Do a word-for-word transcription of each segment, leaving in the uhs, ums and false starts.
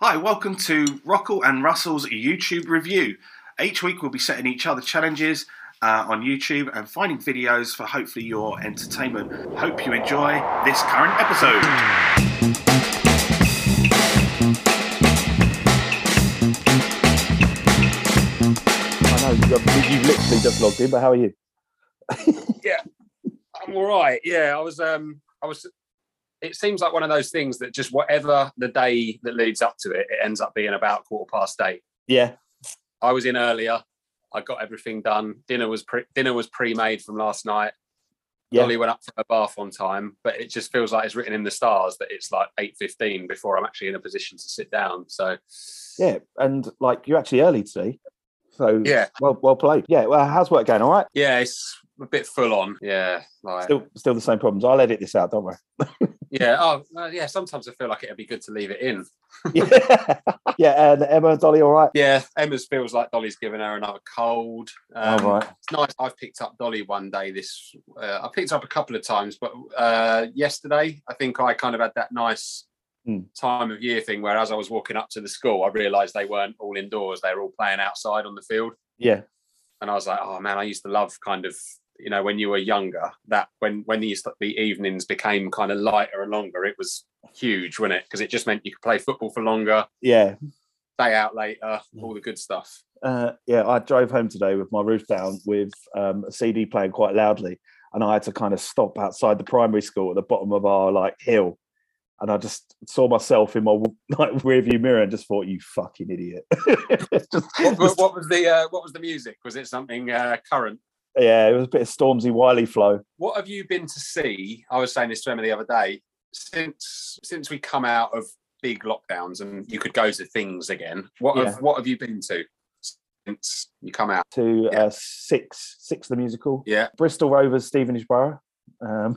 Hi, welcome to Rockall and Russell's YouTube review. Each week we'll be setting each other challenges uh, on YouTube and finding videos for hopefully your entertainment. Hope you enjoy this current episode. I know, you've literally just logged in, but how are you? Yeah, I'm all right. Yeah, I was, um, I was, it seems like one of those things that just whatever the day that leads up to it, it ends up being about quarter past eight. Yeah. I was in earlier. I got everything done. Dinner was pre- dinner was pre-made from last night. Yeah. Dolly went up for a bath on time, but it just feels like it's written in the stars that it's like eight fifteen before I'm actually in a position to sit down. So Yeah, and like you're actually early today. So yeah, well well played. Yeah, well, how's work going? All right? yeah, it's a bit full on. Yeah, like Still still the same problems. I'll edit this out, don't worry. yeah, oh uh, yeah. Sometimes I feel like it'd be good to leave it in. yeah. Yeah, and Emma and Dolly all right? Yeah, Emma's feels like Dolly's given her another cold. Um, All right. It's nice. I've picked up Dolly one day. This uh, I picked up a couple of times, but uh, yesterday I think I kind of had that nice Hmm. time of year thing where, as I was walking up to the school, I realised they weren't all indoors; they were all playing outside on the field. Yeah. And I was like, oh man, I used to love kind of, you know, when you were younger, that when when the the evenings became kind of lighter and longer, it was huge, wasn't it? Because it just meant you could play football for longer. Yeah. Stay out later, all the good stuff. Uh, yeah, I drove home today with my roof down with um, a C D playing quite loudly, and I had to kind of stop outside the primary school at the bottom of our like hill, and I just saw myself in my like rearview mirror and just thought, "You fucking idiot!" just, What, what, what was the uh, what was the music? Was it something uh, current? Yeah, it was a bit of Stormzy Wiley flow. What have you been to see? I was saying this to Emma the other day. Since since we come out of big lockdowns and you could go to things again, what Yeah. have what have you been to since you come out? To Yeah. uh, Six, Six the musical. Yeah, Bristol Rovers, Stevenage Borough. Um,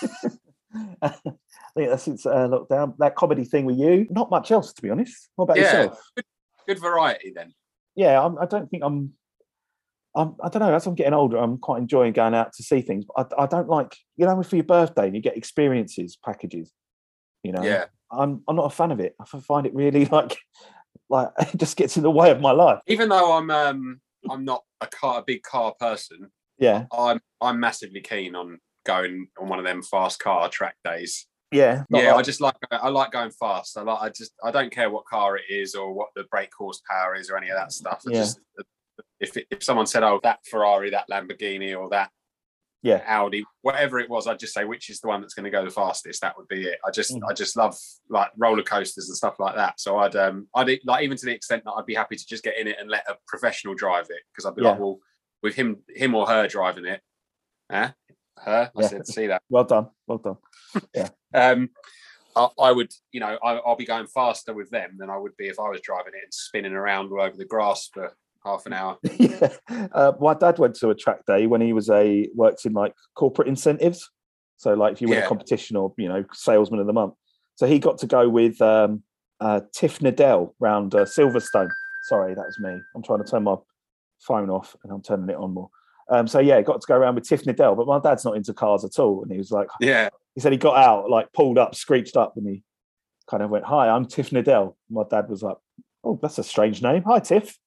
I think that's since uh, lockdown. That comedy thing with you. Not much else, to be honest. What about yeah. yourself? Good, good variety then. Yeah, I'm, I don't think I'm. I'm. I don't know. As I'm getting older, I'm quite enjoying going out to see things. But I, I don't like, you know, for your birthday and you get experiences packages. You know. Yeah. I'm. I'm not a fan of it. I find it really like, like it just gets in the way of my life. Even though I'm um I'm not a car a big car person, Yeah. I'm I'm massively keen on going on one of them fast car track days. Yeah. not Yeah, I like- just like I like going fast. I like I just I don't care what car it is or what the brake horsepower is or any of that stuff. I Yeah. just if it, if someone said, "Oh, that Ferrari, that Lamborghini, or that Yeah. Audi, whatever it was," I'd just say, "Which is the one that's going to go the fastest?" That would be it. I just Mm. I just love like roller coasters and stuff like that. So I'd um I'd like even to the extent that I'd be happy to just get in it and let a professional drive it, because I'd be Yeah. like, well, with him him or her driving it, huh? Her, I Yeah. said, see that. Well done. Well done. Um, I, I would, you know, I, I'll be going faster with them than I would be if I was driving it and spinning around all over the grass for half an hour. Yeah. Uh, my dad went to a track day when he was a worked in like corporate incentives. So like if you win Yeah. a competition or, you know, salesman of the month. So he got to go with um, uh, Tiff Nadell round uh, Silverstone. Sorry, that was me. I'm trying to turn my phone off and I'm turning it on more. Um, so yeah, got to go around with Tiff Nadell, but my dad's not into cars at all. And he was like, Yeah, he said he got out, like pulled up, screeched up, and he kind of went, "Hi, I'm Tiff Nadell." My dad was like, "Oh, that's a strange name. Hi, Tiff."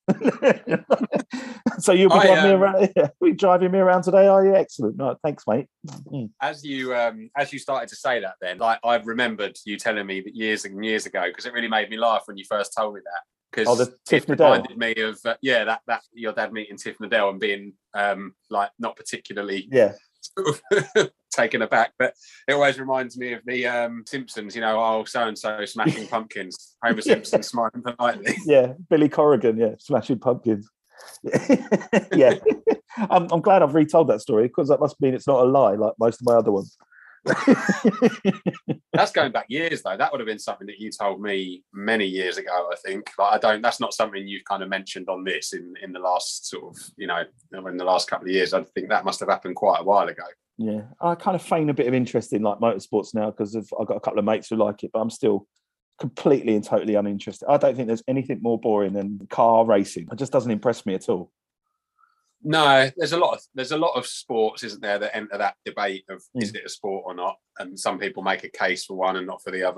So you'll be I, driving me um, around. Yeah, we driving me around today, are you? Excellent. No, thanks, mate. Mm. as you um, as you started to say that, then like I remembered you telling me that years and years ago, because it really made me laugh when you first told me that. Because Oh, the Tiff it Nadell. reminded me of uh, yeah that that your dad meeting Tiff Nadell and being um, like not particularly Yeah, sort of taken aback, but it always reminds me of the um, Simpsons. You know, oh, so and so smashing pumpkins. Homer Yeah. Simpson smiling politely. yeah. Billy Corrigan, yeah, smashing pumpkins. Yeah, I'm, I'm glad I've retold that story because that must mean it's not a lie like most of my other ones. That's going back years, though. That would have been something that you told me many years ago, I think. Like, I don't. That's not something you've kind of mentioned on this in in the last sort of, you know, in the last couple of years. I think that must have happened quite a while ago. Yeah, I kind of feign a bit of interest in like motorsports now because I've got a couple of mates who like it, but I'm still completely and totally uninterested. I don't think there's anything more boring than car racing. It just doesn't impress me at all. No, there's a lot of there's a lot of sports, isn't there, that enter that debate of Mm. is it a sport or not? And some people make a case for one and not for the other.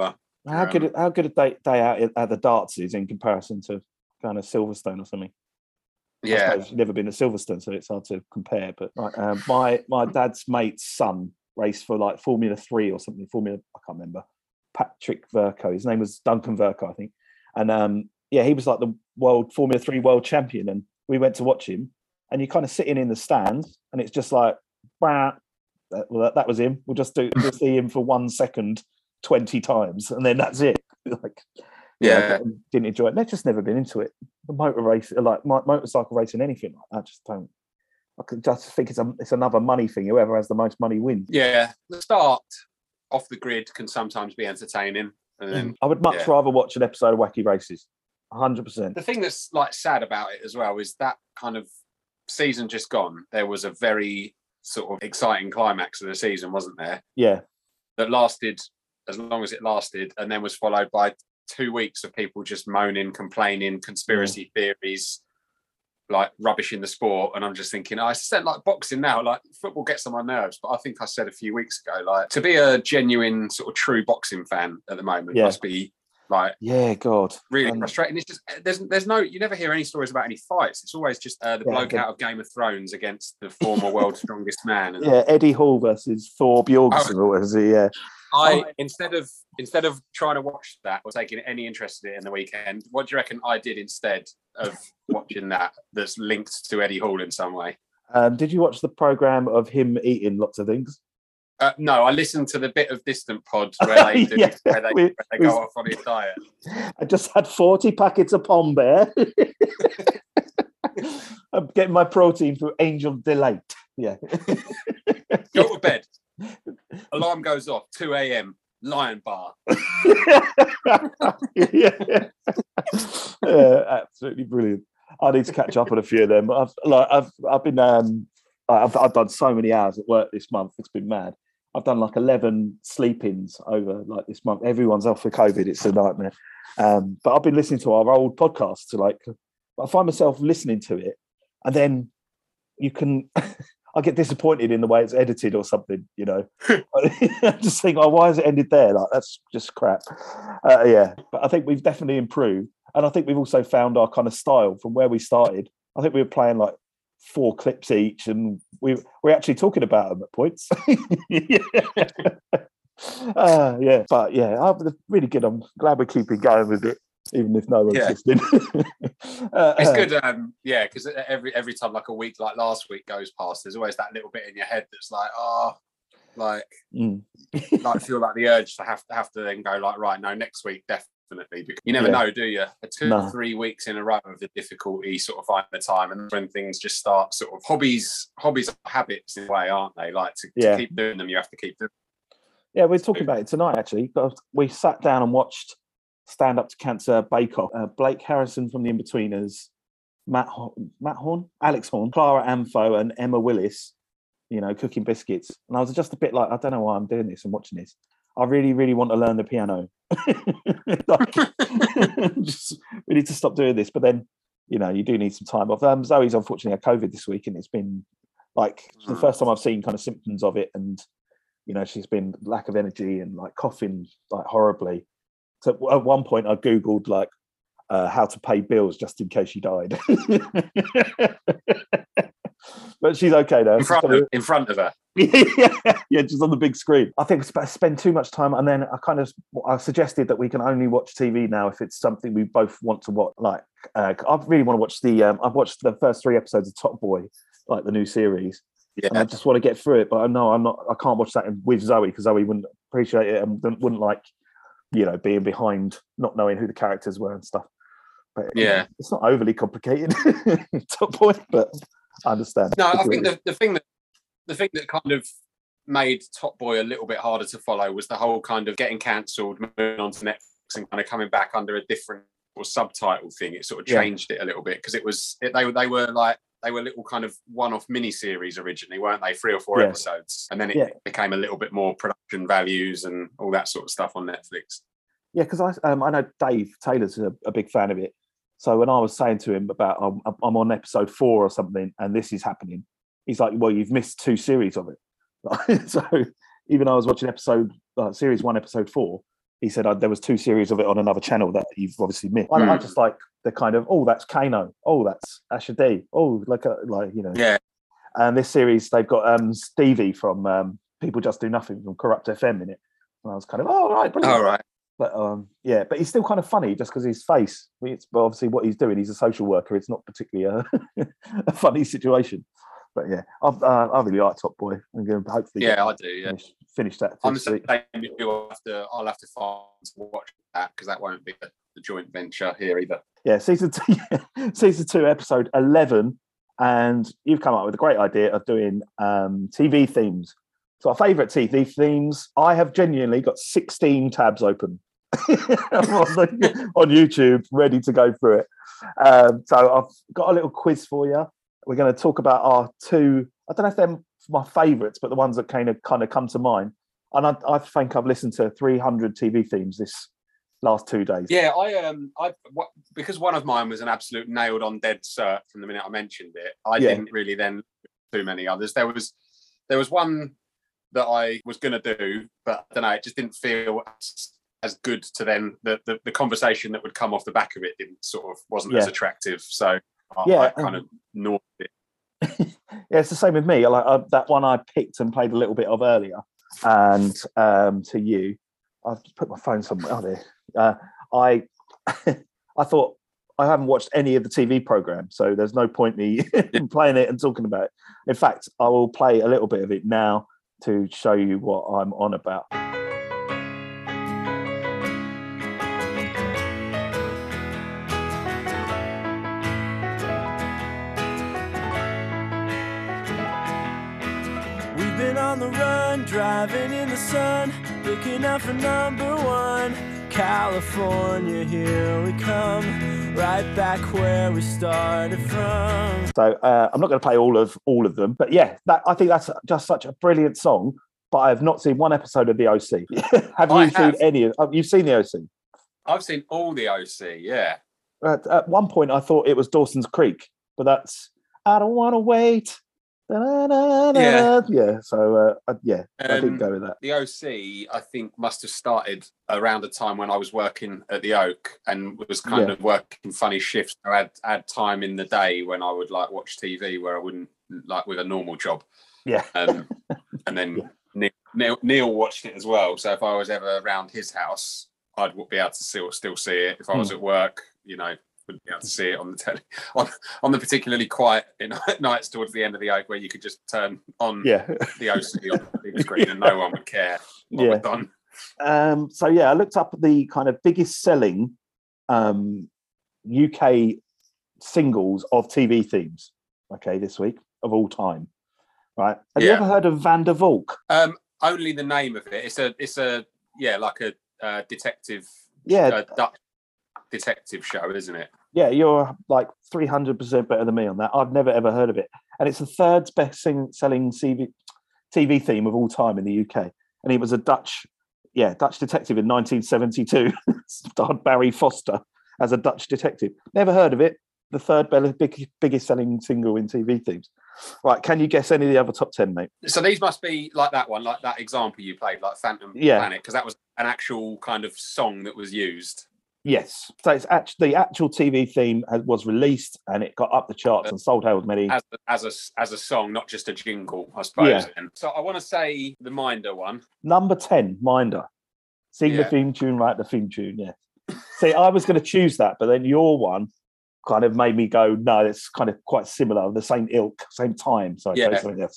How Um, good? How good a day, day out at the darts is in comparison to kind of Silverstone or something. I Yeah, suppose you've never been to Silverstone, so it's hard to compare. But like, uh, my my dad's mate's son raced for like Formula Three or something. Formula, I can't remember. Patrick Verco. His name was Duncan Verco, I think. And um, yeah, he was like the world Formula Three world champion. And we went to watch him. And you're kind of sitting in the stand, and it's just like, bah, that, well, that, that was him. We'll just do just see him for one second, twenty times, and then that's it. Like, yeah, Yeah. I didn't enjoy it. They've just never been into it. The motor race, like mo- motorcycle racing, anything like that, I just don't. I could just think it's a, it's another money thing. Whoever has the most money wins. yeah. The start off the grid can sometimes be entertaining, and then I would much yeah. rather watch an episode of Wacky Races. one hundred percent. the thing that's like sad about it as well is that kind of season just gone. There was a very sort of exciting climax of the season, wasn't there? Yeah. That lasted as long as it lasted, and then was followed by two weeks of people just moaning, complaining, conspiracy yeah. theories, like rubbish in the sport. And I'm just thinking, I said like boxing now, like football gets on my nerves. But I think I said a few weeks ago, like to be a genuine sort of true boxing fan at the moment yeah. must be like yeah, God, really um, frustrating. It's just there's there's no you never hear any stories about any fights. It's always just uh, the yeah, bloke the, out of Game of Thrones against the former world's strongest man. And, yeah, Eddie Hall versus Thor Bjornsson, oh, or was he? Yeah. I instead of instead of trying to watch that or taking any interest in it in the weekend, what do you reckon I did instead of watching that? That's linked to Eddie Hall in some way. Um, did you watch the program of him eating lots of things? Uh, no, I listened to the bit of Distant Pod where they do, yeah, where they, we, where they go we, off on his diet. I just had forty packets of Pom Bear. I'm getting my protein through Angel Delight. Yeah. Go to bed. Alarm goes off. two a.m. Lion bar. yeah. yeah, absolutely brilliant. I need to catch up on a few of them. I've like I've I've been um I've I've done so many hours at work this month. It's been mad. I've done like eleven sleep-ins over like this month. Everyone's off for COVID. It's a nightmare. Um, but I've been listening to our old podcasts. To like, I find myself listening to it, and then you can. I get disappointed in the way it's edited or something. You know, I just think, oh, why has it ended there? Like that's just crap. Uh, yeah, but I think we've definitely improved, and I think we've also found our kind of style from where we started. I think we were playing like four clips each, and we we're actually talking about them at points. yeah. Uh, yeah, but yeah, I'm really good. I'm glad we're keeping going with it, even if no one's yeah. listening. uh, it's good, um, yeah, because every every time, like a week, like last week goes past, there's always that little bit in your head that's like, oh, like, mm. like feel like the urge to have to have to then go like, right, no, next week definitely, because you never yeah. know, do you? Two no. or three weeks in a row of the difficulty, sort of find the time, and when things just start, sort of hobbies, hobbies are habits in a way, aren't they? Like to, yeah. to keep doing them, you have to keep doing. Yeah, we're talking about it tonight, actually. We sat down and watched Stand Up to Cancer Bake Off. Uh, Blake Harrison from The Inbetweeners, Matt Horn, Matt Horn, Alex Horn, Clara Amfo, and Emma Willis, you know, cooking biscuits. And I was just a bit like, I don't know why I'm doing this and watching this. I really, really want to learn the piano. like, just, we need to stop doing this. But then, you know, you do need some time off. Um, Zoe's unfortunately had COVID this week, and it's been like the first time I've seen kind of symptoms of it. And you know, she's been lack of energy and like coughing like horribly. So at one point I Googled like uh, how to pay bills just in case she died. But she's okay now. In front, of, in front of her. yeah, yeah, just on the big screen. I think I spend too much time, and then I kind of I suggested that we can only watch T V now if it's something we both want to watch. Like uh, I really want to watch the. Um, I've watched the first three episodes of Top Boy, like the new series. Yeah. And I just want to get through it, but I know I'm not. I can't watch that with Zoe because Zoe wouldn't appreciate it and wouldn't like, you know, being behind, not knowing who the characters were and stuff. But yeah, you know, it's not overly complicated, Top Boy, but I understand. No, I think the, the thing that the thing that kind of made Top Boy a little bit harder to follow was the whole kind of getting cancelled, moving on to Netflix, and kind of coming back under a different or subtitle thing. It sort of changed yeah. it a little bit because it was it, they they were like. They were little kind of one-off mini-series originally, weren't they? Three or four yeah. episodes. And then it yeah. became a little bit more production values and all that sort of stuff on Netflix. Yeah, because I um, I know Dave Taylor's a, a big fan of it. So when I was saying to him about um, I'm on episode four or something and this is happening, he's like, well, you've missed two series of it. So even though I was watching episode, uh, series one, episode four, he said uh, there was two series of it on another channel that you've obviously missed. I, Mm. I just like the kind of, oh, that's Kano. Oh, that's Asher D. Oh, like, a, like you know. Yeah. And this series, they've got um, Stevie from um, People Just Do Nothing from Corrupt F M in it. And I was kind of, oh, all right, brilliant. All right. But um, yeah, but he's still kind of funny just because his face. I mean, it's but obviously what he's doing. He's a social worker. It's not particularly a, a funny situation. But yeah, I've, uh, I really like Top Boy. I'm going to hopefully Yeah, I do. Yeah. finish, finish that. I'm the this week. same as you. I'll have to, I'll have to find to watch that because that won't be the, the joint venture here either. Yeah, season two, season two, episode eleven, and you've come up with a great idea of doing um, T V themes. So our favourite T V themes. I have genuinely got sixteen tabs open on, the, on YouTube, ready to go through it. Um, so I've got a little quiz for you. We're going to talk about our two. I don't know if they're my favourites, but the ones that kind of kind of come to mind. And I, I think I've listened to three hundred T V themes this last two days. Yeah, I um, I what, because one of mine was an absolute nailed on dead cert from the minute I mentioned it. I Yeah. didn't really then do too many others. There was there was one that I was going to do, but I don't know, it just didn't feel as, as good to then the, the the conversation that would come off the back of it didn't sort of wasn't as Yeah. attractive. So I, Yeah, I kind of um, ignored it. Yeah, it's the same with me. Like uh, that one I picked and played a little bit of earlier, and um, to you, I've just put my phone somewhere. Oh, there. Uh, I I thought I haven't watched any of the T V program, so there's no point me in playing it and talking about it. In fact, I will play a little bit of it now to show you what I'm on about. We've been on the run, driving in the sun, looking out for number one. California, here we come, right back where we started from. So uh, I'm not going to play all of all of them, but yeah, that I think that's just such a brilliant song. But I have not seen one episode of the O C. Have you I seen have. any? Of, oh, you've seen the O C. I've seen all the O C, yeah. At, at one point, I thought it was Dawson's Creek, but that's I don't want to wait. Da-da-da-da. Yeah. yeah. So uh, I- yeah, I didn't Um, go with that. The O C, I think, must have started around a time when I was working at the Oak and was kind Yeah. of working funny shifts. I had, had time in the day when I would like watch T V where I wouldn't like with a normal job. Yeah, Um, and then Yeah. Neil, Neil, Neil watched it as well. So if I was ever around his house, I'd be able to still still see it. If I was Hmm. at work, you know, wouldn't be able to see it on the telly on, on the particularly quiet you know, nights towards the end of the Oak where you could just turn on yeah, the O C on the big screen and no one would care what Yeah. we're done. um, so yeah, I looked up the kind of biggest selling um, U K singles of T V themes. Okay, this week of all time. Right? Have you Yeah. ever heard of Van der Valk? Um, only the name of it. It's a it's a yeah like a uh, detective Yeah, uh, Dutch detective show, isn't it? yeah, you're like three hundred percent better than me on that. I've never ever heard of it. And it's the third best sing- selling C V, T V theme of all time in the U K. And he was a Dutch, yeah, Dutch detective in nineteen seventy-two. Starred Barry Foster as a Dutch detective. Never heard of it. The third be- big, biggest selling single in T V themes. Right, can you guess any of the other top ten, mate? So these must be like that one, like that example you played, like Phantom Yeah. Planet, because that was an actual kind of song that was used. Yes. So it's actually the actual T V theme has, was released and it got up the charts and sold how many. As a, as a as a song, not just a jingle, I suppose. Yeah. And so I want to say the Minder one. Number ten, Minder. Sing the Yeah. theme tune, write the theme tune. Yeah. See, I was going to choose that, but then your one kind of made me go, no, it's kind of quite similar, the same ilk, same time. So I Yeah. chose something else.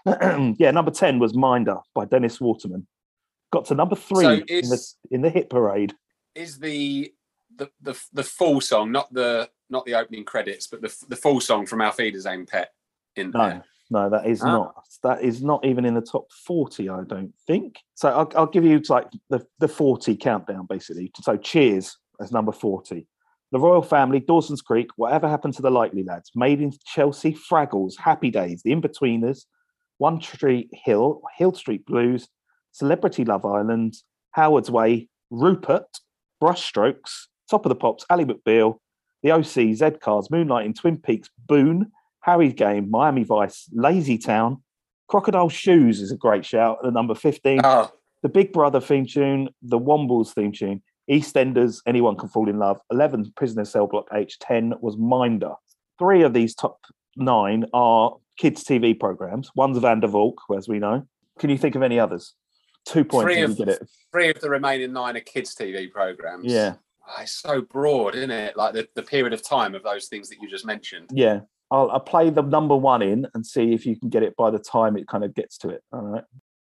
yeah, number ten was Minder by Dennis Waterman. Got to number three So in the is in the hit parade. is the the the the full song, not the not the opening credits, but the the full song from Auf Wiedersehen Pet in No, there. no, that is Ah. not. That is not even in the top forty, I don't think. So I'll, I'll give you like the, the forty countdown, basically. So Cheers as number forty. The Royal Family, Dawson's Creek, Whatever Happened to the Likely Lads, Made in Chelsea, Fraggles, Happy Days, The In-Betweeners, One Tree Hill, Hill Street Blues, Celebrity Love Island, Howard's Way, Rupert, Brushstrokes, Top of the Pops, Ally McBeal, The O C, Z-Cars, Moonlighting, Twin Peaks, Boone, Harry's Game, Miami Vice, Lazy Town, Crocodile Shoes is a great shout at number fifteen. Oh, the Big Brother theme tune, the Wombles theme tune, EastEnders, Anyone Can Fall in Love, eleven, Prisoner Cell Block H, ten was Minder. Three of these top nine are kids' T V programs. One's Van der Valk, as we know. Can you think of any others? Two points Three if of, you get it. Three of the remaining nine are kids' T V programs. Yeah. Oh, it's so broad, isn't it? Like the, the period of time of those things that you just mentioned. Yeah. I'll, I'll play the number one in and see if you can get it by the time it kind of gets to it. All right.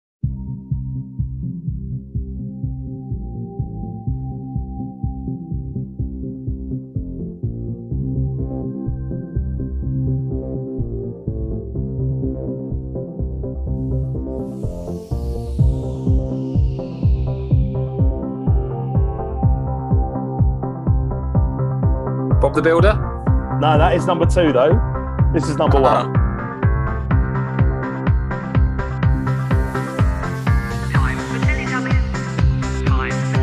Bob the Builder? No, that is number two, though. This is number one. Time for Teletubbies. Time for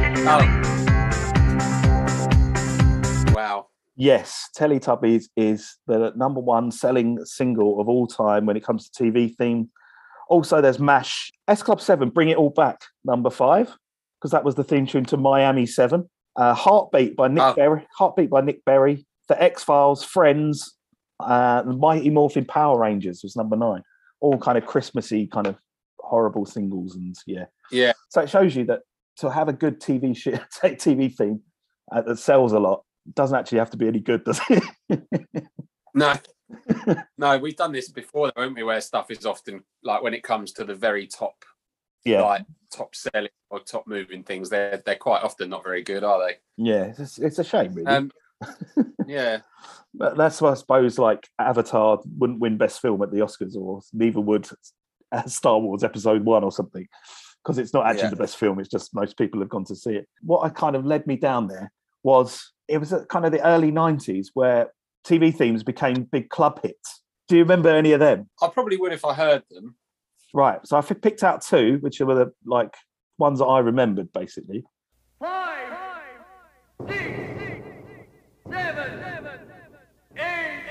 Teletubbies. Oh. Wow. Yes, Teletubbies is the number one selling single of all time when it comes to T V theme. Also, there's MASH. S Club seven, Bring It All Back, number five, because that was the theme tune to Miami seven. Uh, Heartbeat by Nick Oh. Berry. Heartbeat by Nick Berry. The X-Files, Friends, uh, the Mighty Morphin Power Rangers was number nine. All kind of Christmassy, kind of horrible singles, and yeah, Yeah. So it shows you that to have a good T V sh- T V theme uh, that sells a lot doesn't actually have to be any good, does it? No. No, we've done this before, haven't we? Where stuff is often like when it comes to the very top, Yeah, like top selling or top moving things, they're they're quite often not very good, are they? yeah, it's, it's a shame, really. Um, yeah. But that's why I suppose like Avatar wouldn't win Best Film at the Oscars, or neither would uh, Star Wars Episode One or something, because it's not actually Yeah. the best film. It's just most people have gone to see it. What I kind of led me down there was it was at kind of the early nineties where T V themes became big club hits. Do you remember any of them? I probably would if I heard them. Right. So I f- picked out two, which were the like ones that I remembered basically. Five, six, seven, eight.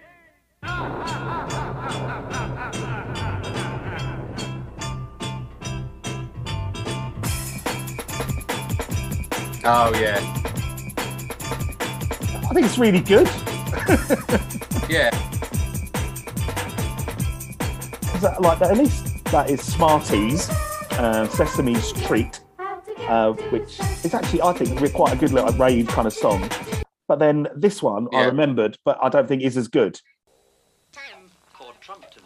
Oh yeah. I think it's really good. Yeah. Is that, like at least that is Smarties, uh, Sesame's Treat, uh, which is actually I think we're quite a good little rave kind of song. But then this one I Yeah. remembered, but I don't think is as good. Time for Trumpton.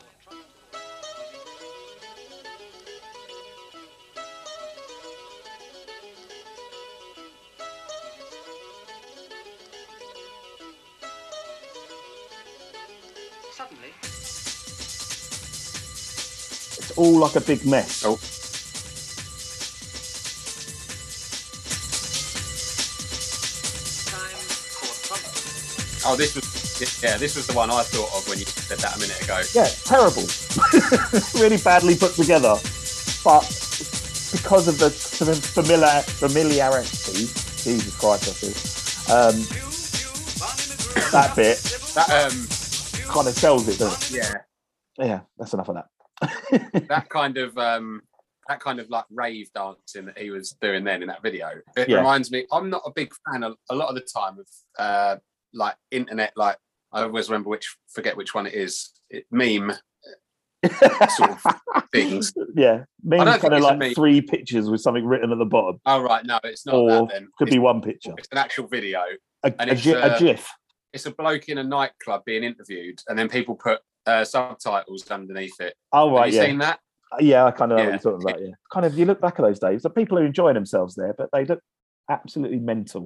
Suddenly, It's all like a big mess. Oh. time for Trumpton. Oh, this was yeah, this was the one I thought of when you said that a minute ago. Yeah, terrible. Really badly put together. But because of the familiar, familiarity, Jesus Christ, I feel, um, that bit That um kind of sells it, doesn't it? yeah, Yeah, that's enough of that. that kind of um that kind of like rave dancing that he was doing then in that video. It Yeah. reminds me, I'm not a big fan of, a lot of the time of uh like internet, like I always remember which forget which one it is. It meme sort of things. Yeah, me I don't think kind of it's a like meme. three pictures with something written at the bottom, Oh right, no, it's not or that then. could it's, be one picture. it's an actual video. A, and a, it's, gi- a uh, GIF. It's a bloke in a nightclub being interviewed, and then people put uh, subtitles underneath it. Oh Have right, you yeah, seen that? yeah. I kind of know Yeah. what you're talking about. Yeah, kind of. You look back at those days. The people are enjoying themselves there, but they look absolutely mental.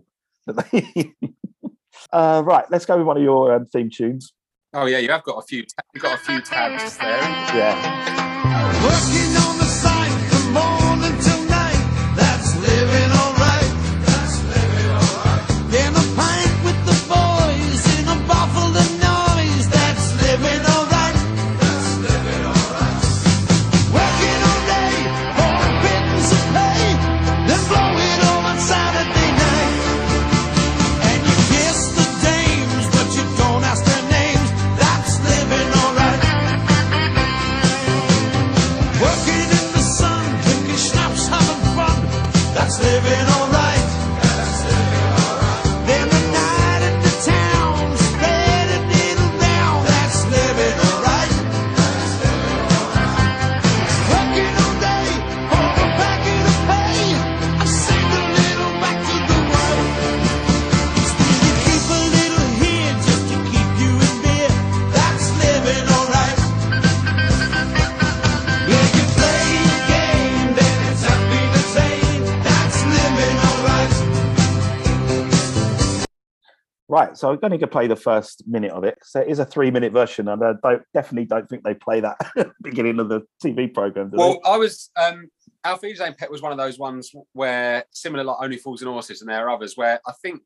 uh, right, let's go with one of your um, theme tunes. Oh yeah, you have got a few. Ta- you've got a few tabs there. Yeah. Working on the site from morning till night. That's living alright. That's living alright. Getting a pint with the boys in a muffled noise. That's living alright. That's living alright. Working all day for a pittance of pay, then blow it all on Saturday night. And you kiss the dames, but you don't ask their names. That's living alright. Working Right, so I'm going to play the first minute of it. So it is a three-minute version, and I don't, definitely don't think they play that at the beginning of the T V program. Do Well, they? I was um, Auf Wiedersehen Pet was one of those ones where similar like Only Fools and Horses, and there are others where I think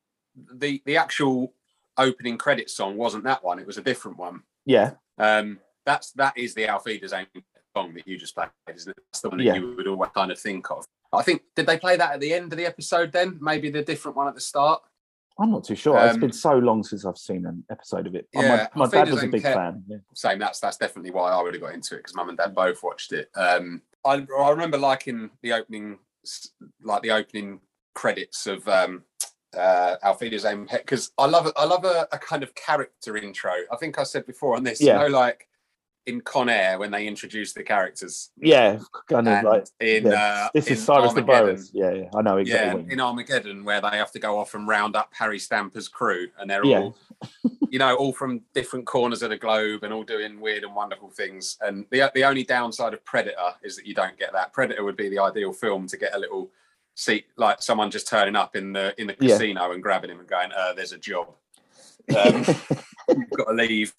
the the actual opening credit song wasn't that one; it was a different one. Yeah, Um, that's that is the Auf Wiedersehen song that you just played, isn't it? That's the one that Yeah. you would always kind of think of. I think did they play that at the end of the episode? Then maybe the different one at the start. I'm not too sure. it's Um, been so long since I've seen an episode of it. Oh, Yeah, my my Auf dad was a Wiedersehen big Pet. fan. Yeah. Same. That's that's definitely why I would have got into it because mum and dad both watched it. Um, I I remember liking the opening, like the opening credits of um, uh, Auf Wiedersehen Pet because I love I love a, a kind of character intro. I think I said before on this, Yeah. you know, like in Con Air when they introduce the characters. Yeah, kind of And like in yeah. uh, this in is Cyrus the Armageddon. Virus. Yeah, yeah, I know exactly. Yeah, what you mean. in Armageddon, where they have to go off and round up Harry Stamper's crew, and they're Yeah. all, you know, all from different corners of the globe and all doing weird and wonderful things. And the the only downside of Predator is that you don't get that. Predator would be the ideal film to get a little seat, like someone just turning up in the in the Yeah. casino and grabbing him and going, uh, "There's a job. Um, you've got to leave."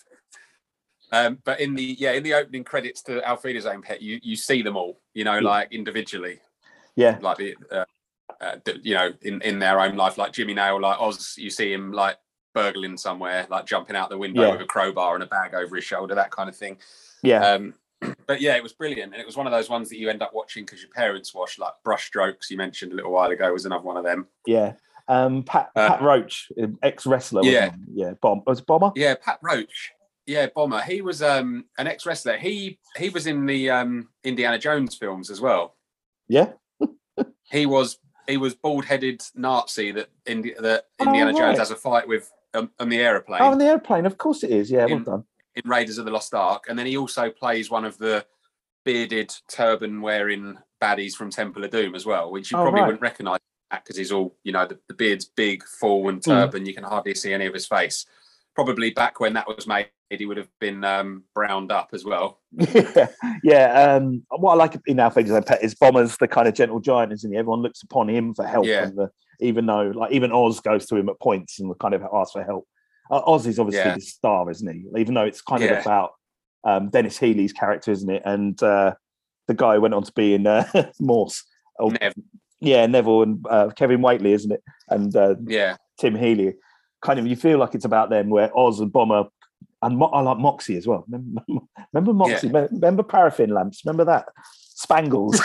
Um, but in the yeah in the opening credits to Auf Wiedersehen Pet, you you see them all, you know, like individually. Yeah, Like the, uh, uh, you know, in, in their own life, like Jimmy Nail, like Oz, you see him like burgling somewhere, like jumping out the window Yeah. with a crowbar and a bag over his shoulder, that kind of thing. yeah, Um, but yeah, it was brilliant, and it was one of those ones that you end up watching because your parents watch. Like Brushstrokes, you mentioned a little while ago, was another one of them. yeah. Um, Pat Uh, Pat Roach, ex wrestler. Yeah. yeah. Bomb was it Bomber. Yeah, Pat Roach. Yeah, Bomber. He was um, an ex wrestler. He he was in the um, Indiana Jones films as well. Yeah. He was he was bald headed Nazi that Indi- that Oh, Indiana right. Jones has a fight with um, on the aeroplane. Oh, on the airplane, of course it is. Yeah, well In- done. in Raiders of the Lost Ark, and then he also plays one of the bearded, turban-wearing baddies from Temple of Doom as well, which you Oh, probably right. wouldn't recognise because he's all, you know, the, the beard's big, full, and Hmm. turban. You can hardly see any of his face. Probably back when that was made, he would have been um, browned up as well. yeah, yeah. Um, what I like in Auf Wiedersehen Pet is Bomber's the kind of gentle giant, isn't he? Everyone looks upon him for help, Yeah. and the, even though, like, even Oz goes to him at points and kind of asks for help. Uh, Oz is obviously Yeah. the star, isn't he? Even though it's kind Yeah. of about um, Dennis Healy's character, isn't it? And uh, the guy who went on to be in uh, Morse. Oh, Nev. yeah, Neville and uh, Kevin Whately, isn't it? And uh, Yeah, Tim Healy. Kind of, you feel like it's about them, where Oz and Bomber, and Mo- I like Moxie as well. Remember, remember Moxie? Yeah. Remember Paraffin Lamps? Remember that? Spangles.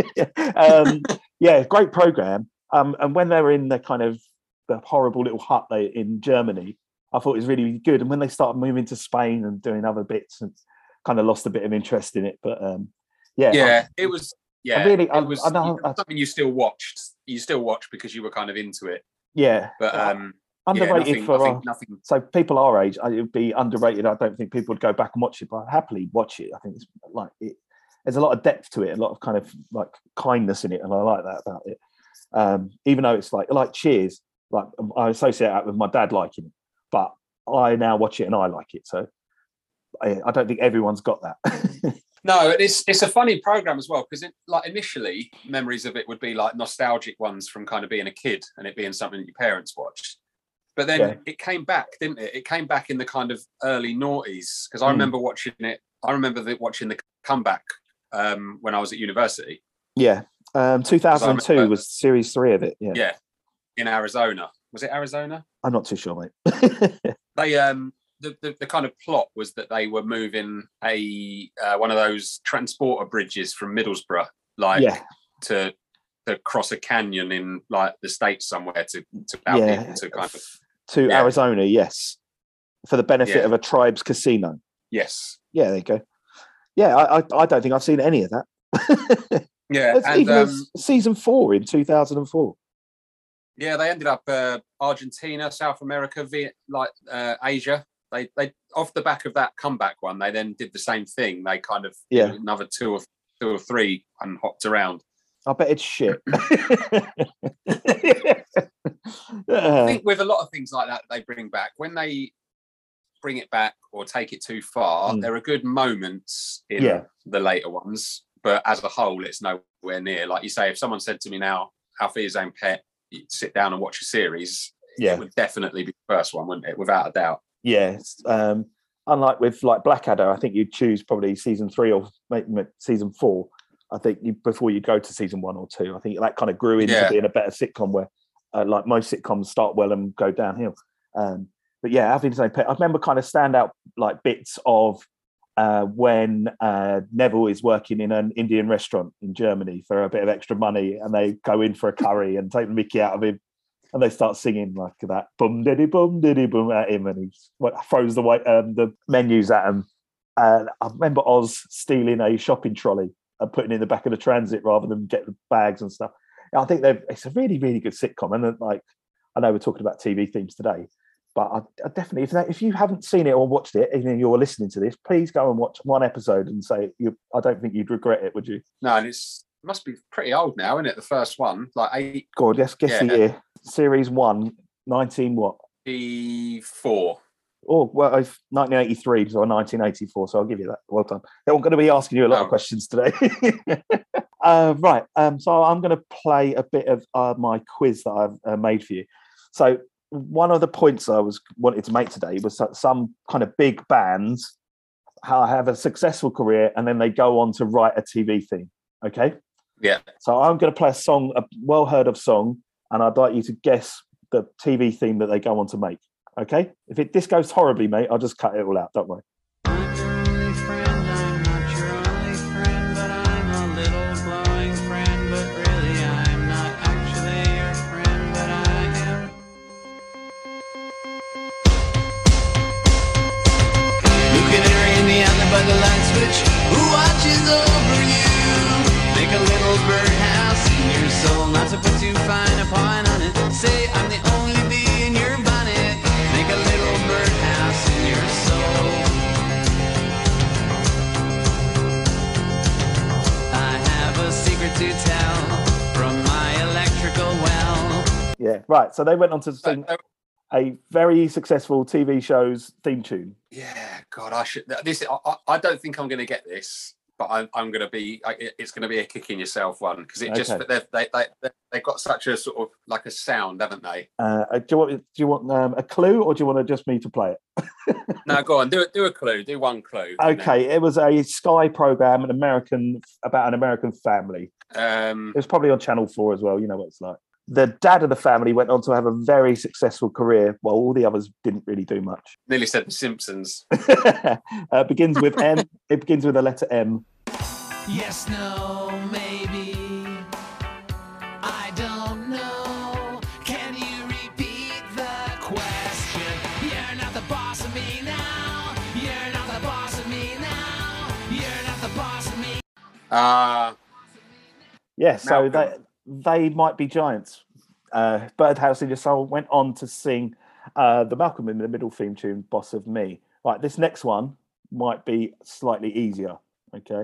um, yeah, great program. Um, and when they were in the kind of the horrible little hut they in Germany, I thought it was really good. And when they started moving to Spain and doing other bits, and kind of lost a bit of interest in it. But um, yeah, yeah, it was. Yeah, really- I- it was, I know- it was something you still watched. You still watched because you were kind of into it. yeah, But um, yeah, underrated nothing, for nothing, our- nothing. So people our age, I- it would be underrated. I don't think people would go back and watch it, but I'd happily watch it. I think it's like it, there's a lot of depth to it, a lot of kind of like kindness in it, and I like that about it. Um, even though it's like like Cheers, like I associate that with my dad liking it, but I now watch it and I like it. So I, I don't think everyone's got that. No, it's it's a funny program as well because like initially memories of it would be like nostalgic ones from kind of being a kid and it being something that your parents watched. But then Yeah. it came back, didn't it? It came back in the kind of early noughties because I Mm. remember watching it. I remember the, watching the comeback um, when I was at university. yeah, um, two thousand two remember- was series three of it. Yeah, Yeah, in Arizona. Was it Arizona? I'm not too sure, mate. They um the, the, the kind of plot was that they were moving a uh, one of those transporter bridges from Middlesbrough, like yeah, to to cross a canyon in like the States somewhere to to allow yeah. people to kind of To Yeah. Arizona, yes, for the benefit Yeah. of a tribe's casino. yes, Yeah, there you go. Yeah, I, I, I don't think I've seen any of that. yeah, That's and even um, as season four in two thousand four. yeah, they ended up uh, Argentina, South America, Viet, like uh, Asia. They they off the back of that comeback one, they then did the same thing. They kind of Yeah. did another two or two or three and hopped around. I bet it's shit. I Uh, think with a lot of things like that they bring back, when they bring it back or take it too far, Mm. there are good moments in Yeah. the later ones, but as a whole, it's nowhere near. Like you say, if someone said to me now, Auf Wiedersehen Pet, you sit down and watch a series, Yeah. it would definitely be the first one, wouldn't it? Without a doubt. Yes. Um, unlike with like Blackadder, I think you'd choose probably season three or maybe season four. I think you, before you go to season one or two, I think that kind of grew into Yeah. being a better sitcom where, uh, like most sitcoms, start well and go downhill. Um, but yeah, having Saint Pet, I remember kind of standout like bits of uh, when uh, Neville is working in an Indian restaurant in Germany for a bit of extra money, and they go in for a curry and take the mickey out of him, and they start singing like that bum diddy bum diddy bum at him, and he what, throws the white um, the menus at him. And I remember Oz stealing a shopping trolley and putting it in the back of the transit rather than get the bags and stuff. I think they've it's a really, really good sitcom. And then, like, I know we're talking about T V themes today, but I, I definitely, if, that, if you haven't seen it or watched it, and you're listening to this, please go and watch one episode and say, you, I don't think you'd regret it, would you? No, and it's it must be pretty old now, isn't it? The first one, like eight, God, let's guess Yeah. the year. Series one, nineteen what? four. Oh, well, it's nineteen eighty-three or nineteen eighty-four, so I'll give you that. Well done. They're going to be asking you a lot Oh. of questions today. uh, right, um, so I'm going to play a bit of uh, my quiz that I've uh, made for you. So one of the points I was wanted to make today was that some kind of big bands how have a successful career and then they go on to write a T V theme. Okay, Yeah. so I'm going to play a song, a well heard of song, and I'd like you to guess the T V theme that they go on to make. Okay, if it this goes horribly, mate, I'll just cut it all out. Don't worry. I'm your only friend, I'm not your only friend, but I'm a little glowing friend, but really I'm not actually your friend, but I am. New canary in the alley by the light switch, who watches over you? Make a little birdhouse in your soul, not to put too fine a point on it. Say I'm the only bee in your bonnet. Make a little birdhouse in your soul. I have a secret to tell from my electrical well. Yeah, right. So they went on to sing Uh, a very successful T V show's theme tune. Yeah, God, I should. This, I, I- I don't think I'm going to get this, but I'm, I'm going to be. I- It's going to be a kick in yourself one because it just Okay. they've they they they they've got such a sort of like a sound, haven't they? Uh, do you want? Do you want um, a clue, or do you want to just me to play it? No, go on, do it. Do a clue. Do one clue. and Okay, it was a Sky program, an American about an American family. then, Um, It was probably on Channel Four as well. You know what it's like. The dad of the family went on to have a very successful career, while all the others didn't really do much. nearly said The Simpsons. uh, begins with M. It begins with the letter M. Yes, no, maybe. I don't know. Can you repeat the question? You're not the boss of me now. You're not the boss of me now. You're not the boss of me. Uh Yeah, so Malcolm. they they might be giants. Uh, Birdhouse in Your Soul went on to sing uh, the Malcolm in the Middle theme tune, "Boss of Me." Right, this next one might be slightly easier. Okay.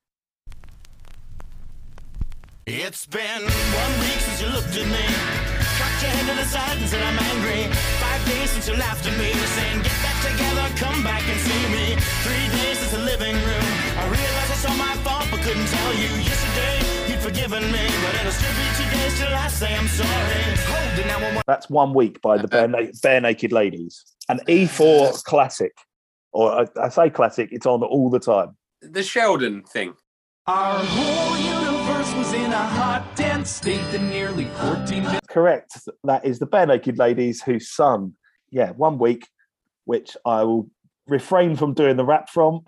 It's been one week since you looked at me, cocked your head to the side and said I'm angry. Five days since you laughed at me, saying get back together, come back and see me. Three days since the living room, I realized it's all my fault but couldn't tell you. Yesterday you'd forgiven me, but it'll still be two days till I say I'm sorry. Hold it now, one more. That's One Week by the Bare, Na- Bare Naked Ladies. An E four classic. Or I, I say classic, it's on all the time. the Sheldon thing. Our whole universe was in a hot, dense state that nearly fourteen billion. Correct. That is the Bare Naked Ladies who sung, yeah, One Week, which I will refrain from doing the rap from.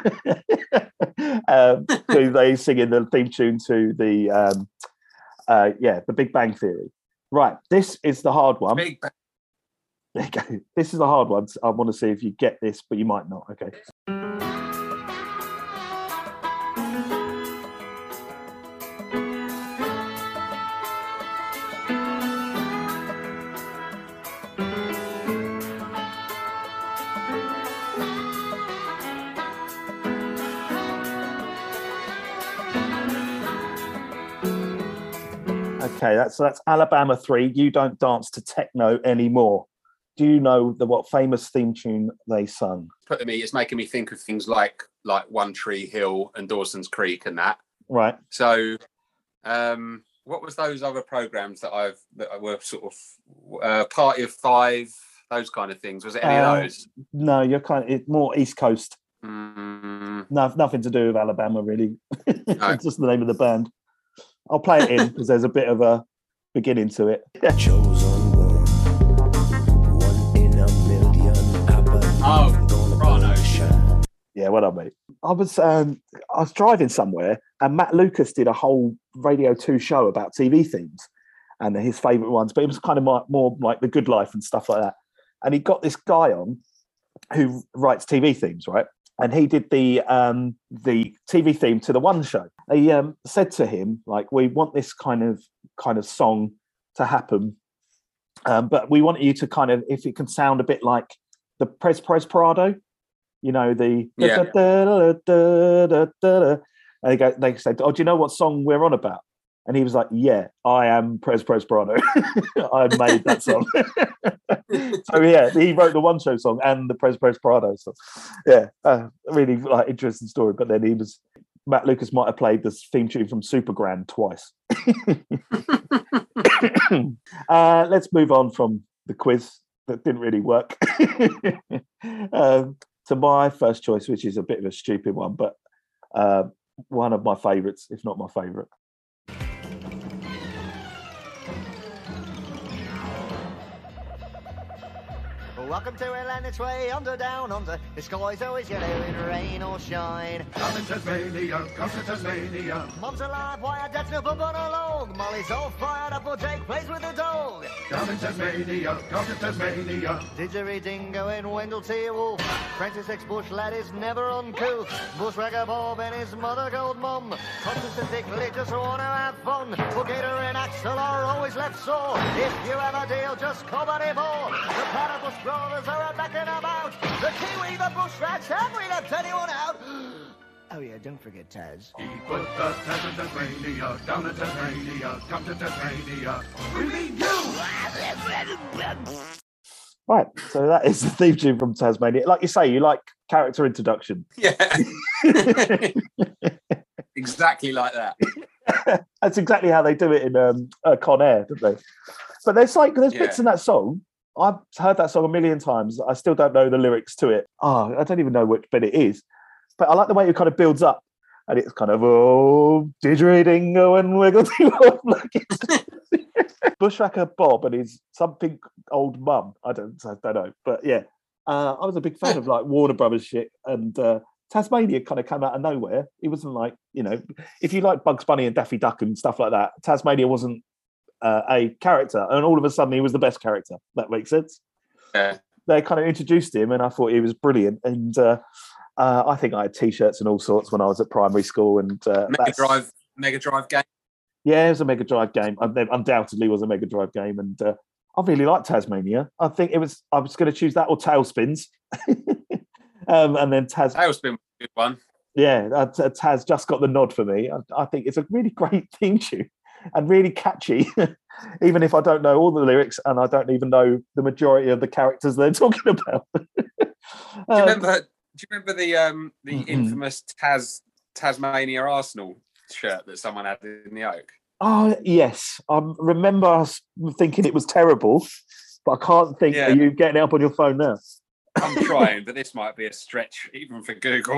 um, who they sing in the theme tune to the, um, uh, yeah, the Big Bang Theory. Right, this is the hard one. Big Bang. There you go. This is a hard one. I want to see if you get this, but you might not. Okay. Okay, that's that's Alabama three. You Don't Dance to Techno Anymore. Do you know the what famous theme tune they sung? Putting me, it's making me think of things like like One Tree Hill and Dawson's Creek and that. Right. So, um, what was those other programs that I've that were sort of uh, Party of Five, those kind of things? Was it any Uh, of those? No, you're kind of it's more East Coast. Mm, No, nothing to do with Alabama, really. No. It's just the name of the band. I'll play it in because there's a bit of a beginning to it. Chosen one, one in a million. I believe Oh, I'm gonna right, no. shine. Yeah, well done, mate. I was um, I was driving somewhere, and Matt Lucas did a whole Radio Two show about T V themes and his favourite ones. But it was kind of more, more like The Good Life and stuff like that. And he got this guy on who writes T V themes, right? And he did the um, the T V theme to the One Show. They um, said to him, like, we want this kind of kind of song to happen, um, but we want you to kind of, if it can sound a bit like the Pres Pres Parado, you know, the Yeah. and they go, they said, "Oh, do you know what song we're on about?" And he was like, "Yeah, I am Pres Pres Parado. I made that song." So yeah, he wrote the One Show song and the Pres Pres Parado song. Yeah, uh, really like interesting story. But then he was Matt Lucas might have played the theme tune from Supergran twice. uh, let's move on from the quiz that didn't really work um, to my first choice, which is a bit of a stupid one, but uh, one of my favourites, if not my favourite. Welcome to Atlantis Way, under, down, under. The sky's always yellow in rain or shine. Come to Tasmania, come to Tasmania. Mum's alive, why her dad's no bump on along. Molly's all fired up, while Jake plays with the dog. Come to Tasmania, come to Tasmania. Didgeridingo and Wendell T. Wolf. Francis X. Bush lad is never uncouth. Bushwhacker Bob and his mother gold mum. Constance and Dick just want to have fun. But Gator and Axel are always left sore. If you have a deal, just come anymore. The platypus brothers are back and about. The Kiwi, the bush rats, have we left anyone out? Oh yeah, don't forget Taz. He put the Taz in Tasmania, down to Tasmania, come to Tasmania. We mean you! Right, so that is the theme tune from Tasmania. Like you say, you like character introduction. Yeah. Exactly like that. That's exactly how they do it in um, uh, Con Air, don't they? But there's like there's bits Yeah. in that song. I've heard that song a million times. I still don't know the lyrics to it. Oh, I don't even know which bit it is. But I like the way it kind of builds up, and it's kind of oh, didgeridingo and wiggle like it's Bushwhacker Bob and his something old mum. I don't, I don't know, but yeah, uh, I was a big fan of like Warner Brothers shit, and uh, Tasmania kind of came out of nowhere. It wasn't like, you know, if you like Bugs Bunny and Daffy Duck and stuff like that, Tasmania wasn't uh, a character, and all of a sudden he was the best character. That makes sense. Yeah. They kind of introduced him, and I thought he was brilliant. And uh, uh, I think I had T-shirts and all sorts when I was at primary school. And uh, Mega that's- Drive, Mega Drive game. yeah, it was a Mega Drive game. I- Undoubtedly was a Mega Drive game, and uh, I really liked Tasmania. I think it was. I was going to choose that or Tailspins, um, and then Taz. Tailspin was a good one. Yeah, uh, T- Taz just got the nod for me. I, I think it's a really great theme tune and really catchy, even if I don't know all the lyrics and I don't even know the majority of the characters they're talking about. Do you remember? Do you remember the um the Mhm. infamous Taz Tasmania Arsenal shirt that someone had in the Oak? Oh yes, I remember us thinking it was terrible, but I can't think. Yeah. Are you getting it up on your phone now? I'm trying, but this might be a stretch even for Google.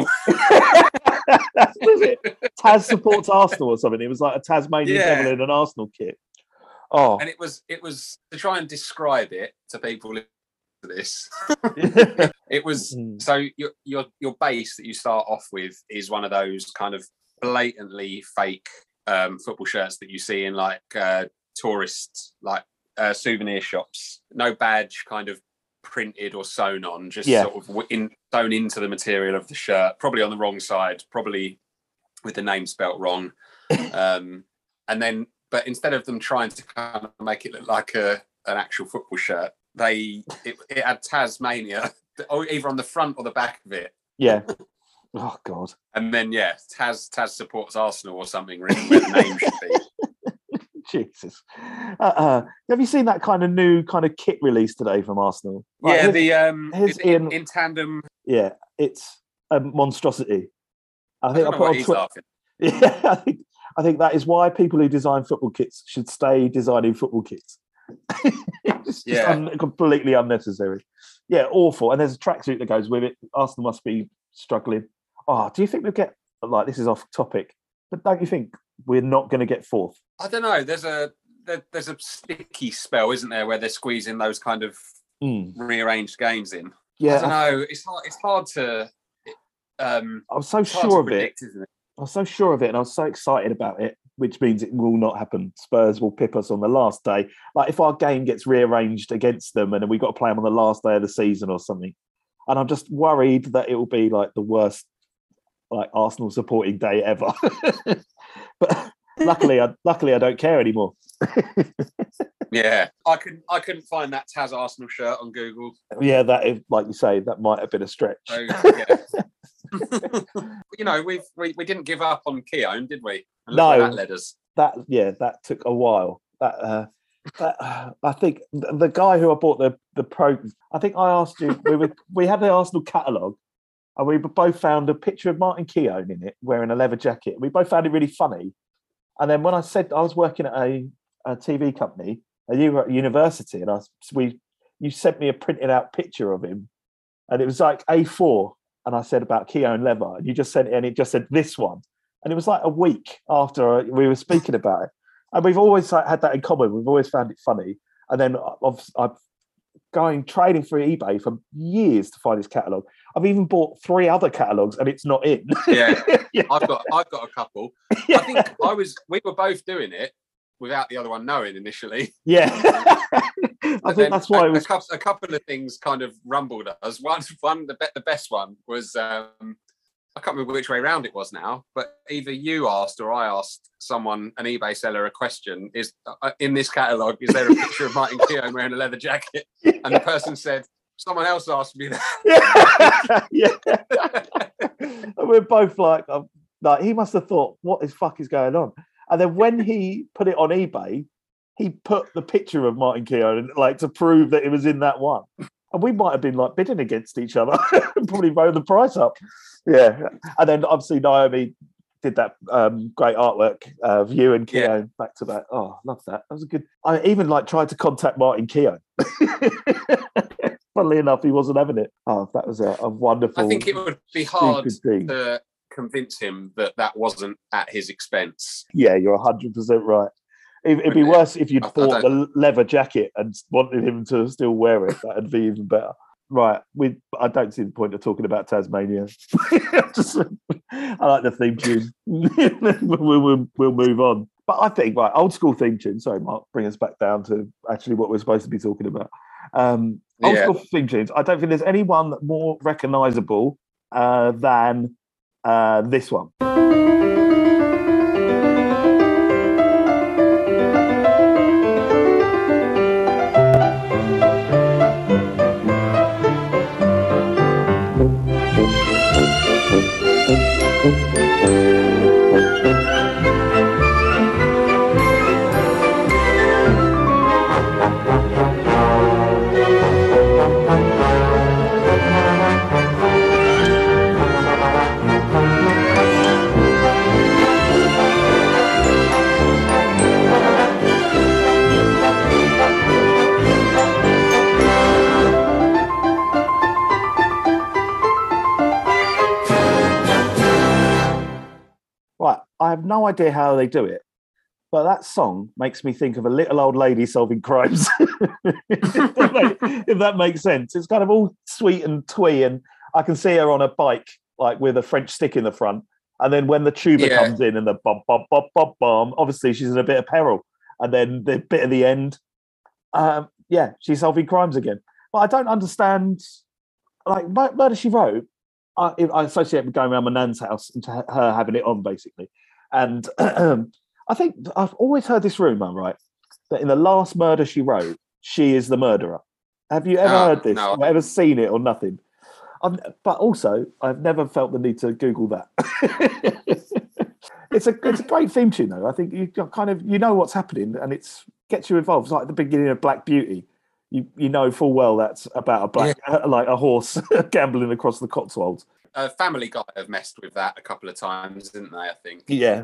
Was it Taz supports Arsenal or something? It was like a Tasmanian Yeah. devil in an Arsenal kit. Oh, And it was it was to try and describe it to people listening to this. It was Mm. so your your your base that you start off with is one of those kind of blatantly fake um, football shirts that you see in like uh, tourist like uh, souvenir shops. No badge, kind of printed or sewn on, just Yeah. sort of w- in, sewn into the material of the shirt. Probably on the wrong side, probably with the name spelt wrong. Um, and then, but instead of them trying to kind of make it look like a an actual football shirt, they it, it had Tasmania or either on the front or the back of it. yeah. Oh God. And then yeah, Taz Taz supports Arsenal or something written where the name should be. Jesus. Uh-uh. Have you seen that kind of new kind of kit release today from Arsenal? Like, Yeah, here's- the um here's is it in, Ian- in tandem. yeah, it's a monstrosity. I I think don't I, know put what on he's Twitter. laughing. Yeah, I think I think that is why people who design football kits should stay designing football kits. It's just Yeah. un- completely unnecessary. Yeah, awful. And there's a tracksuit that goes with it. Arsenal must be struggling. Oh, do you think we'll get, like, this is off topic, but don't you think we're not going to get fourth? I don't know. There's a there, there's a sticky spell, isn't there, where they're squeezing those kind of Mm. rearranged games in. Yeah, I don't know. It's hard. It's hard to. Um, I was so it's hard sure to of it. predict, isn't it? I was so sure of it, and I was so excited about it, which means it will not happen. Spurs will pip us on the last day. Like if our game gets rearranged against them, and then we've got to play them on the last day of the season or something. And I'm just worried that it will be like the worst, like Arsenal supporting day ever. But luckily, I, luckily I don't care anymore. Yeah, I couldn't. I couldn't find that Taz Arsenal shirt on Google. Yeah, that is, like you say, that might have been a stretch. So, yeah. You know, we've we, we didn't give up on Keown, did we? And look No. where that led us. That yeah, that took a while. That uh, that uh, I think the, the guy who I bought the the pro. I think I asked you. We were we had the Arsenal catalogue, and we both found a picture of Martin Keown in it wearing a leather jacket. We both found it really funny. And then when I said I was working at a, a T V company, and you were at university, and I we you sent me a printed out picture of him, and it was like A four. And I said about Keown leather, and you just sent it, and it just said this one. And it was like a week after we were speaking about it. And we've always like, had that in common. We've always found it funny. And then I've, I've going trading through eBay for years to find his catalogue. I've even bought three other catalogues, and it's not in. Yeah, Yeah. I've got I've got a couple. Yeah. I think I was. We were both doing it without the other one knowing initially. Yeah. I But think then that's why a, it was. a, couple, a couple of things kind of rumbled us. One, one the, be, the best one was um, I can't remember which way round it was now, but either you asked or I asked someone, an eBay seller, a question: Is uh, in this catalogue is there a picture of Martin Keown wearing a leather jacket? And the person said, "Someone else asked me that." Yeah. Yeah. And we're both like, um, like he must have thought, what the fuck is going on? And then when he put it on eBay, he put the picture of Martin Keown, like to prove that it was in that one. And we might have been like bidding against each other, probably voted the price up. Yeah. And then obviously Naomi did that um, great artwork uh, of you and Keown Yeah. back to back. Oh, love that. That was a good. I even like tried to contact Martin Keown. Funnily enough, he wasn't having it. Oh, that was a, a wonderful. I think it would be hard stupid thing. to convince him that that wasn't at his expense. Yeah, you're one hundred percent right. It, it'd be Wouldn't it? worse if you'd I- I bought the leather jacket and wanted him to still wear it. That'd be even better. Right. We. I don't see the point of talking about Tasmania. Just, I like the theme tune. we'll, we'll, we'll move on. But I think, right, old school theme tune. Sorry, Mark, bring us back down to actually what we're supposed to be talking about. Um, old Yeah. school theme tunes. I don't think there's anyone more recognisable uh, than uh, this one. Right, I have no idea how they do it, but that song makes me think of a little old lady solving crimes. if, that make- if that makes sense, it's kind of all sweet and twee, and I can see her on a bike, like with a French stick in the front. And then when the tuba Yeah. comes in and the bum bum bum bum bum, obviously she's in a bit of peril. And then the bit at the end, um, yeah, she's solving crimes again. But I don't understand, like Mur- Murder She Wrote. I, I associate with going around my nan's house and to ha- her having it on, basically. And I think I've always heard this rumor, right, that in the last Murder She Wrote, she is the murderer. Have you ever Ah, heard this? no. Or ever seen it or nothing? I've, but also, I've never felt the need to Google that. it's a it's a great theme tune, though. I think you kind of you know what's happening, and it's gets you involved. It's like the beginning of Black Beauty. You you know full well that's about a black like a horse gambling across the Cotswolds. Uh, Family Guy have messed with that a couple of times, didn't they? I think. Yeah,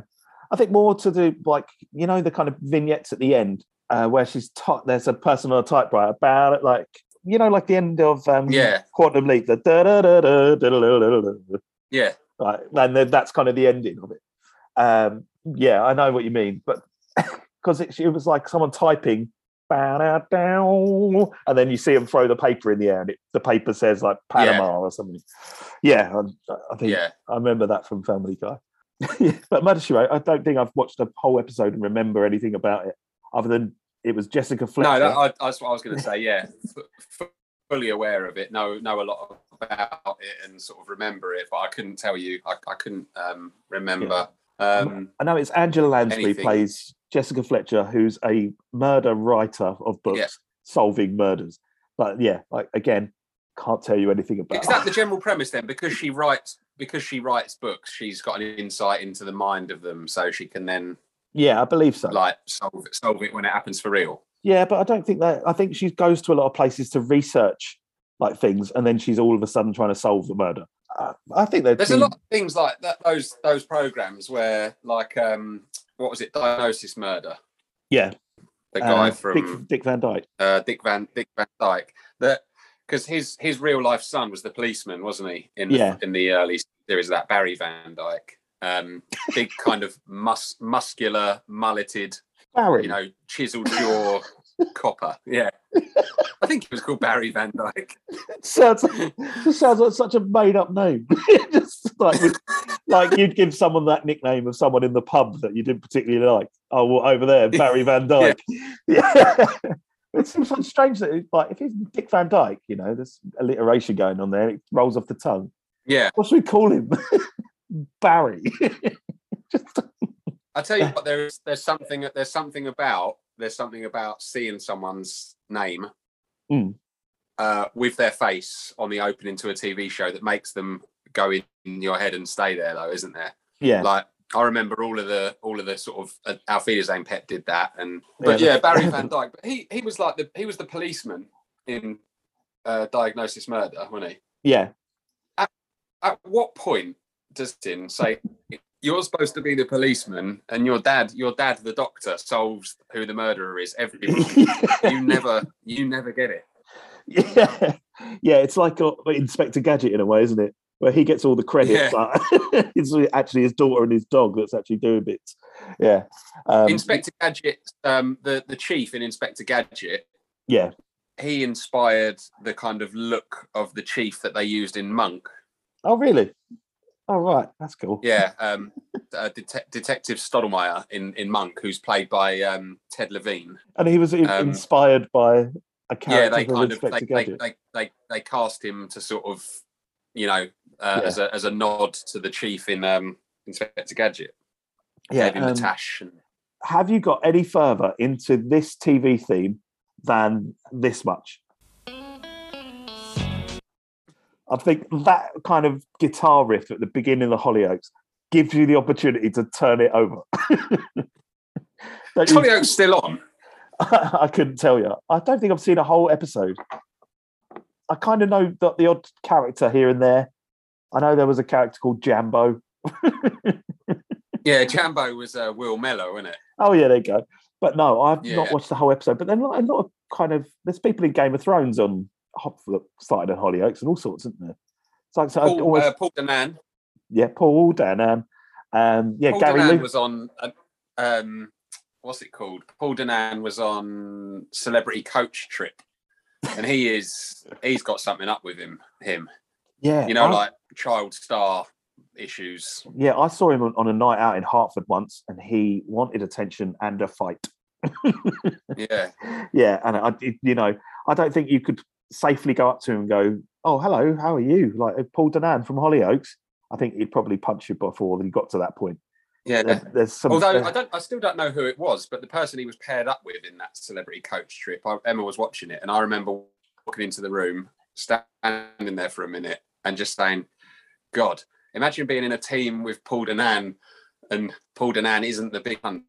I think more to do like you know the kind of vignettes at the end uh, where she's ty- there's a person on a typewriter about it, like you know, like the end of um, Yeah. Quantum Leap. The da da da da da da da da. Yeah. Right, and then that's kind of the ending of it. Um, yeah, I know what you mean, but because it, it was like someone typing, and then you see them throw the paper in the air, and it, the paper says like Panama Yeah. or something. Yeah, I, I think Yeah. I remember that from Family Guy. Yeah, but Murder She Wrote, I don't think I've watched a whole episode and remember anything about it, other than it was Jessica Fletcher. No, that, I, that's what I was going to say. Yeah, F- f- fully aware of it. Know know a lot about it and sort of remember it, but I couldn't tell you. I, I couldn't um, remember. Um, I know it's Angela Lansbury anything. plays Jessica Fletcher, who's a murder writer of books Yeah. solving murders. But yeah, like again, can't tell you anything about. Is that the general premise then? Because she writes, because she writes books, she's got an insight into the mind of them, so she can then Yeah, I believe so. like solve it, solve it when it happens for real. Yeah, but I don't think that. I think she goes to a lot of places to research like things, and then she's all of a sudden trying to solve the murder. Uh, I think that There's a lot of things like that. Those those programs where, like, um, what was it? Diagnosis Murder. Yeah, The guy uh, from Dick, Dick Van Dyke. uh, Dick Van Dick Van Dyke. That because his his real life son was the policeman, wasn't he? In the, Yeah. in the early series of that, Barry Van Dyke. Um, big kind of mus- muscular, mulleted, Barry. you know, chiseled jaw copper. Yeah, I think he was called Barry Van Dyke. sounds just sounds like such a made up name. Just like with, like you'd give someone that nickname of someone in the pub that you didn't particularly like. Oh, well, over there, Barry Van Dyke. Yeah. It seems so strange that it, like if he's Dick Van Dyke, you know, there's alliteration going on there. It rolls off the tongue. Yeah, What should we call him? Barry. Just, I tell you what, there's there's something there's something about there's something about seeing someone's name Mm. uh, with their face on the opening to a T V show that makes them go in your head and stay there, though, isn't there? yeah. Like I remember all of the all of the sort of uh, Auf Wiedersehen Pet did that, and but Yeah. yeah, Barry Van Dyke. But he he was like the he was the policeman in uh, Diagnosis Murder, wasn't he? Yeah. At what point does Tin say you're supposed to be the policeman and your dad, your dad, the doctor, solves who the murderer is every month? you never, you never get it. Yeah. Yeah. It's like uh, Inspector Gadget in a way, isn't it? Where he gets all the credit. Yeah. But it's actually his daughter and his dog that's actually doing bits. Yeah. Um, Inspector Gadget, um, the the chief in Inspector Gadget, yeah. he inspired the kind of look of the chief that they used in Monk. Oh, really? Oh, right. That's cool. Yeah, um, uh, Det- Detective Stottlemyre in, in Monk, who's played by um, Ted Levine. And he was in- Um, inspired by a character Yeah, they from kind of Inspector they, they, Gadget. they they they cast him to sort of, you know, uh, Yeah. as a as a nod to the chief in um, Inspector Gadget. Yeah. Gave him um, the tash. And, have you got any further into this T V theme than this much? I think that kind of guitar riff at the beginning of the Hollyoaks gives you the opportunity to turn it over. Don't you- Hollyoaks still on. I couldn't tell you. I don't think I've seen a whole episode. I kind of know that the odd character here and there. I know there was a character called Jambo. Yeah, Jambo was uh, Will Mello, wasn't it? Oh yeah, there you go. But no, I've not Yeah. watched the whole episode. But then a lot of kind of there's people in Game of Thrones on Hop started at Hollyoaks and all sorts, isn't there? It's like so I Paul, always uh, Paul Danan. yeah, Paul Danan, um, yeah, Paul Gary Danan Lu- was on. Uh, um, what's it called? Paul Danan was on Celebrity Coach Trip, and he is he's got something up with him. Him, yeah, you know, I- like child star issues. yeah. I saw him on, on a night out in Hartford once, and he wanted attention and a fight. Yeah, Yeah, and I, it- you know, I don't think you could safely go up to him and go, "Oh, hello, how are you?" Like Paul Danan from Hollyoaks. I think he'd probably punch you before he got to that point. yeah. There's, there's some. Although there- I don't, I still don't know who it was, but the person he was paired up with in that Celebrity Coach Trip, I, Emma was watching it, and I remember walking into the room, standing there for a minute, and just saying, "God, imagine being in a team with Paul Danan, and Paul Danan isn't the big one."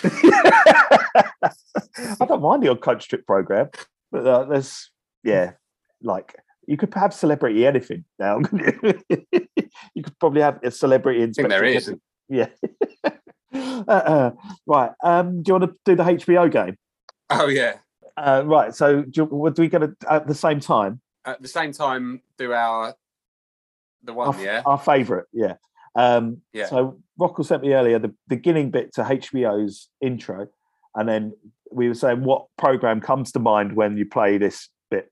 I don't mind the odd coach trip program, but uh, there's yeah, like you could have celebrity anything now. couldn't you? You could probably have a celebrity I think inspector. there is. Yeah. uh, right. Um, do you want to do the H B O game? Oh yeah. Uh, right. So, do, you, what do we get at the same time? At the same time, do our the one, Our, yeah, our favourite, yeah. Um, yeah. So, Rockwell sent me earlier the beginning bit to H B O's intro, and then we were saying what program comes to mind when you play this bit.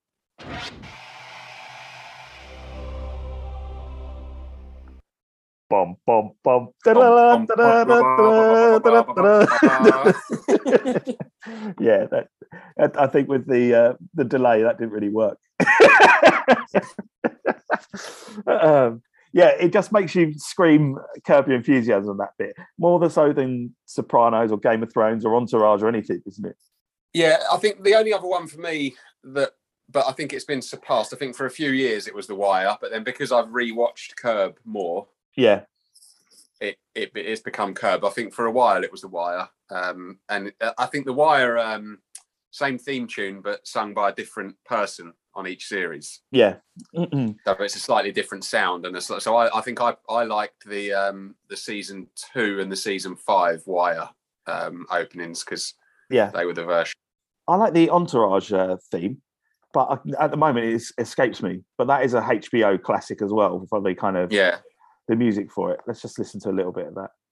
Bum bum bum. Bum, bum, Yeah, that, that- I think with the uh, the delay that didn't really work. um, yeah, it just makes you scream Curb Your Enthusiasm that bit more so than Sopranos or Game of Thrones or Entourage or anything, isn't it? Yeah, I think the only other one for me that, but I think it's been surpassed. I think for a few years it was The Wire, but then because I've rewatched Curb more, Yeah, it, it it's become Curb. I think for a while it was The Wire, um, and I think The Wire, um, same theme tune but sung by a different person on each series. yeah. Mm-mm. So it's a slightly different sound, and it's, so I, I think I, I liked the um, the season two and the season five Wire um, openings because Yeah, they were the version. I like the Entourage uh, theme, but I, at the moment it is- escapes me. But that is a H B O classic as well. Probably kind of Yeah. the music for it. Let's just listen to a little bit of that.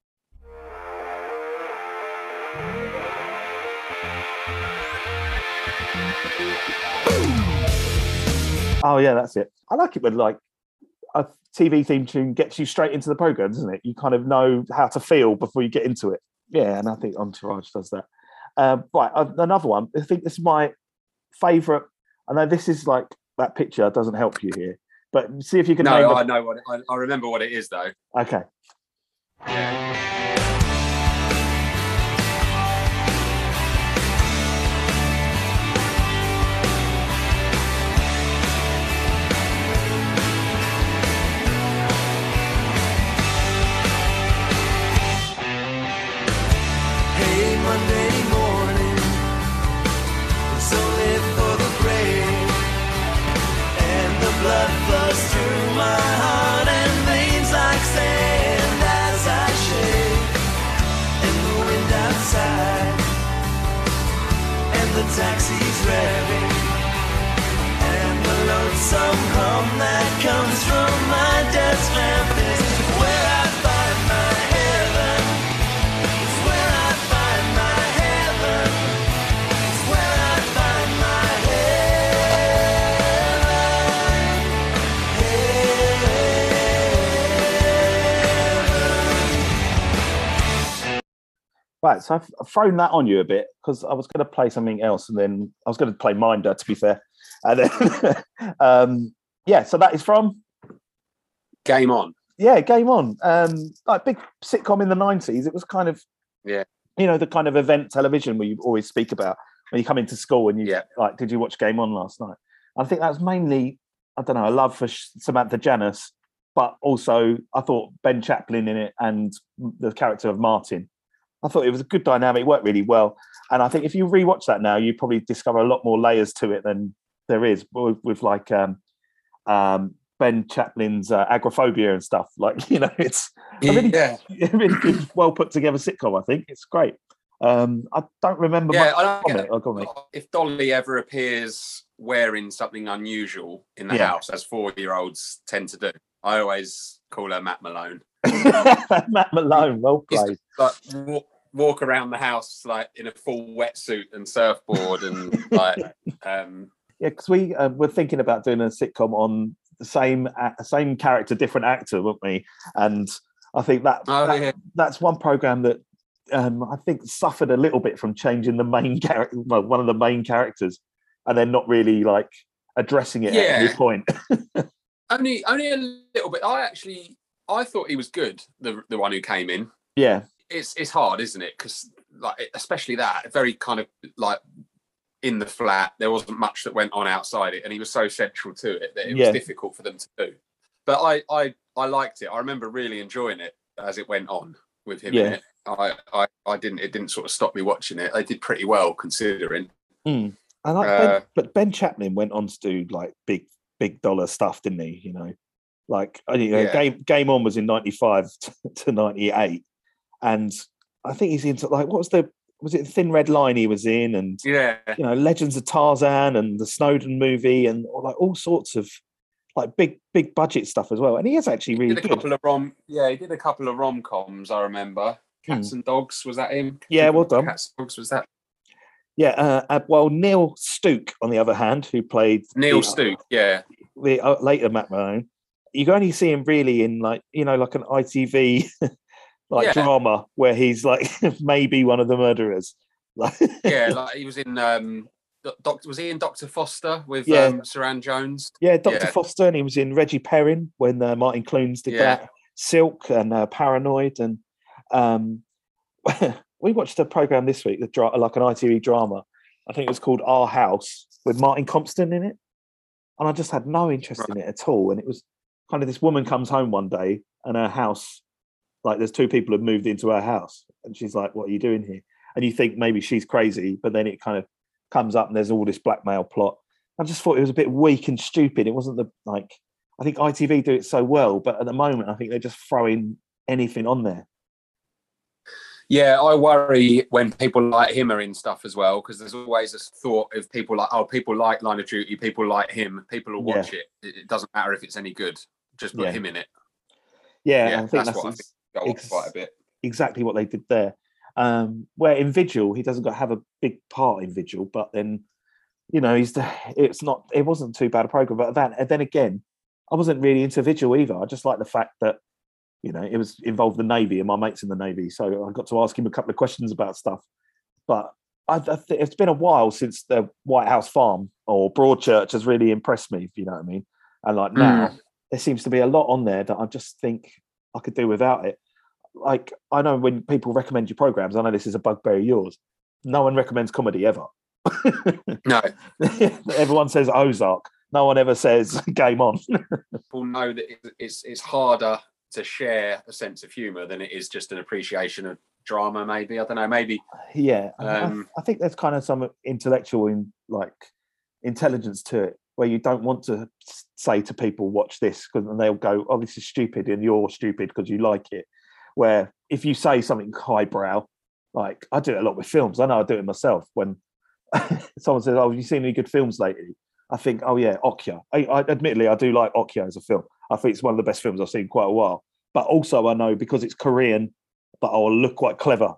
Oh yeah, that's it. I like it when like a T V theme tune gets you straight into the program, doesn't it? You kind of know how to feel before you get into it. Yeah, and I think Entourage does that. Um, right, uh, another one. I think this is my favourite. I know this is like that picture doesn't help you here, but see if you can name No, the- I know what I, I remember what it is though. Okay. Hey, Monday morning, it's only for the break, and the blood flows through my heart and veins like sand as I shake, and the wind outside, and the taxi's revving, and the lonesome hum that comes from my dad's lamp is where I find my heaven. It's where I find my heaven. It's where I find my heaven. Right, so I've I've thrown that on you a bit because I was going to play something else, and then I was going to play Minder, to be fair. And then, um, yeah, so that is from Game On. yeah, Game On. Um, like big sitcom in the nineties. It was kind of Yeah. you know the kind of event television where you always speak about when you come into school and you Yeah. like, did you watch Game On last night? I think that was mainly I don't know a love for Sh- Samantha Janus, but also I thought Ben Chaplin in it and the character of Martin. I thought it was a good dynamic, worked really well. And I think if you rewatch that now, you probably discover a lot more layers to it than there is with, with like um, um, Ben Chaplin's uh, agoraphobia and stuff. Like, you know, it's a really, Yeah. a really good, well put together sitcom, I think. It's great. Um, I don't remember Yeah, much I don't from get it. Oh, go on, mate. if Dolly ever appears wearing something unusual in the Yeah. house, as four-year-olds tend to do, I always call her Matt Malone. Matt Malone, well Used played. to, like walk, walk around the house like in a full wetsuit and surfboard and like um Yeah, because we uh, were thinking about doing a sitcom on the same a- same character, different actor, weren't we? And I think that, Oh, that- yeah. that's one program that um, I think suffered a little bit from changing the main character, well, one of the main characters, and then not really like addressing it at any Yeah. point. only only a little bit. I actually I thought he was good, the the one who came in. Yeah, It's it's hard, isn't it? Because like especially that very kind of like in the flat, there wasn't much that went on outside it, and he was so central to it that it Yeah. was difficult for them to do. But I I I liked it. I remember really enjoying it as it went on with him in Yeah. it. I, I I didn't it didn't sort of stop me watching it. They did pretty well considering. Mm. I like Uh, ben, but Ben Chaplin went on to do like big big dollar stuff, didn't he? You know, like you know, Yeah. game Game On was in ninety-five to ninety-eight, and I think he's into like what was the was it Thin Red Line he was in, and Yeah, you know Legends of Tarzan and the Snowden movie, and like all sorts of like big big budget stuff as well. And he is actually he really did a good. couple of rom. Yeah, he did a couple of rom coms. I remember Cats and Dogs. Was that him? Yeah, well done. Cats and Dogs was that? Yeah. Uh, uh, well, Neil Stuke, on the other hand, who played Neil the, Stuke. Yeah, the uh, later Matt Malone, you can only see him really in like you know like an I T V like Yeah. drama where he's like maybe one of the murderers. yeah. Like he was in. Um, Doctor was he in Doctor Foster with Yeah. um, Saran Jones? Yeah, Doctor Yeah. Foster, and he was in Reggie Perrin when uh, Martin Clunes did Yeah. that. Silk and uh, Paranoid, and um, we watched a program this week, the dra- like an I T V drama. I think it was called Our House with Martin Compston in it, and I just had no interest in it at all. And it was kind of this woman comes home one day, and her house, like there's two people have moved into her house, and she's like, "What are you doing here?" And you think maybe she's crazy, but then it kind of comes up and there's all this blackmail plot. I just thought it was a bit weak and stupid. It wasn't the like I think I T V do it so well, but at the moment I think they're just throwing anything on there. Yeah, I worry when people like him are in stuff as well, because there's always this thought of people like, oh, people like Line of Duty, people like him, people will watch Yeah. it. it. It doesn't matter if it's any good, just put Yeah. him in it. Yeah, Yeah, I think that's, that's, what I ex- think go on ex- quite a bit. exactly what they did there. Um, where in Vigil, he doesn't got have a big part in Vigil, but then you know he's the, it's not it wasn't too bad a program. But that and then again, I wasn't really into Vigil either. I just like the fact that you know it was involved the Navy and my mates in the Navy, so I got to ask him a couple of questions about stuff. But I, I th- it's been a while since the White House Farm or Broadchurch has really impressed me, if you know what I mean. And like now, there seems to be a lot on there that I just think I could do without it. Like I know when people recommend your programs, I know this is a bugbear of yours. No one recommends comedy ever. No, Everyone says Ozark. No one ever says Game On. people know that it- it's it's harder to share a sense of humour than it is just an appreciation of drama. Maybe I don't know. Maybe Yeah, I- Um, I, I think there's kind of some intellectual in like intelligence to it, where you don't want to s- say to people, "Watch this," because then they'll go, "Oh, this is stupid," and you're stupid because you like it. Where if you say something highbrow, like I do it a lot with films. I know I do it myself. When someone says, "Oh, have you seen any good films lately?" I think, "Oh yeah, Okja." I, I admittedly I do like Okja as a film. I think it's one of the best films I've seen in quite a while. But also I know because it's Korean, but I'll look quite clever.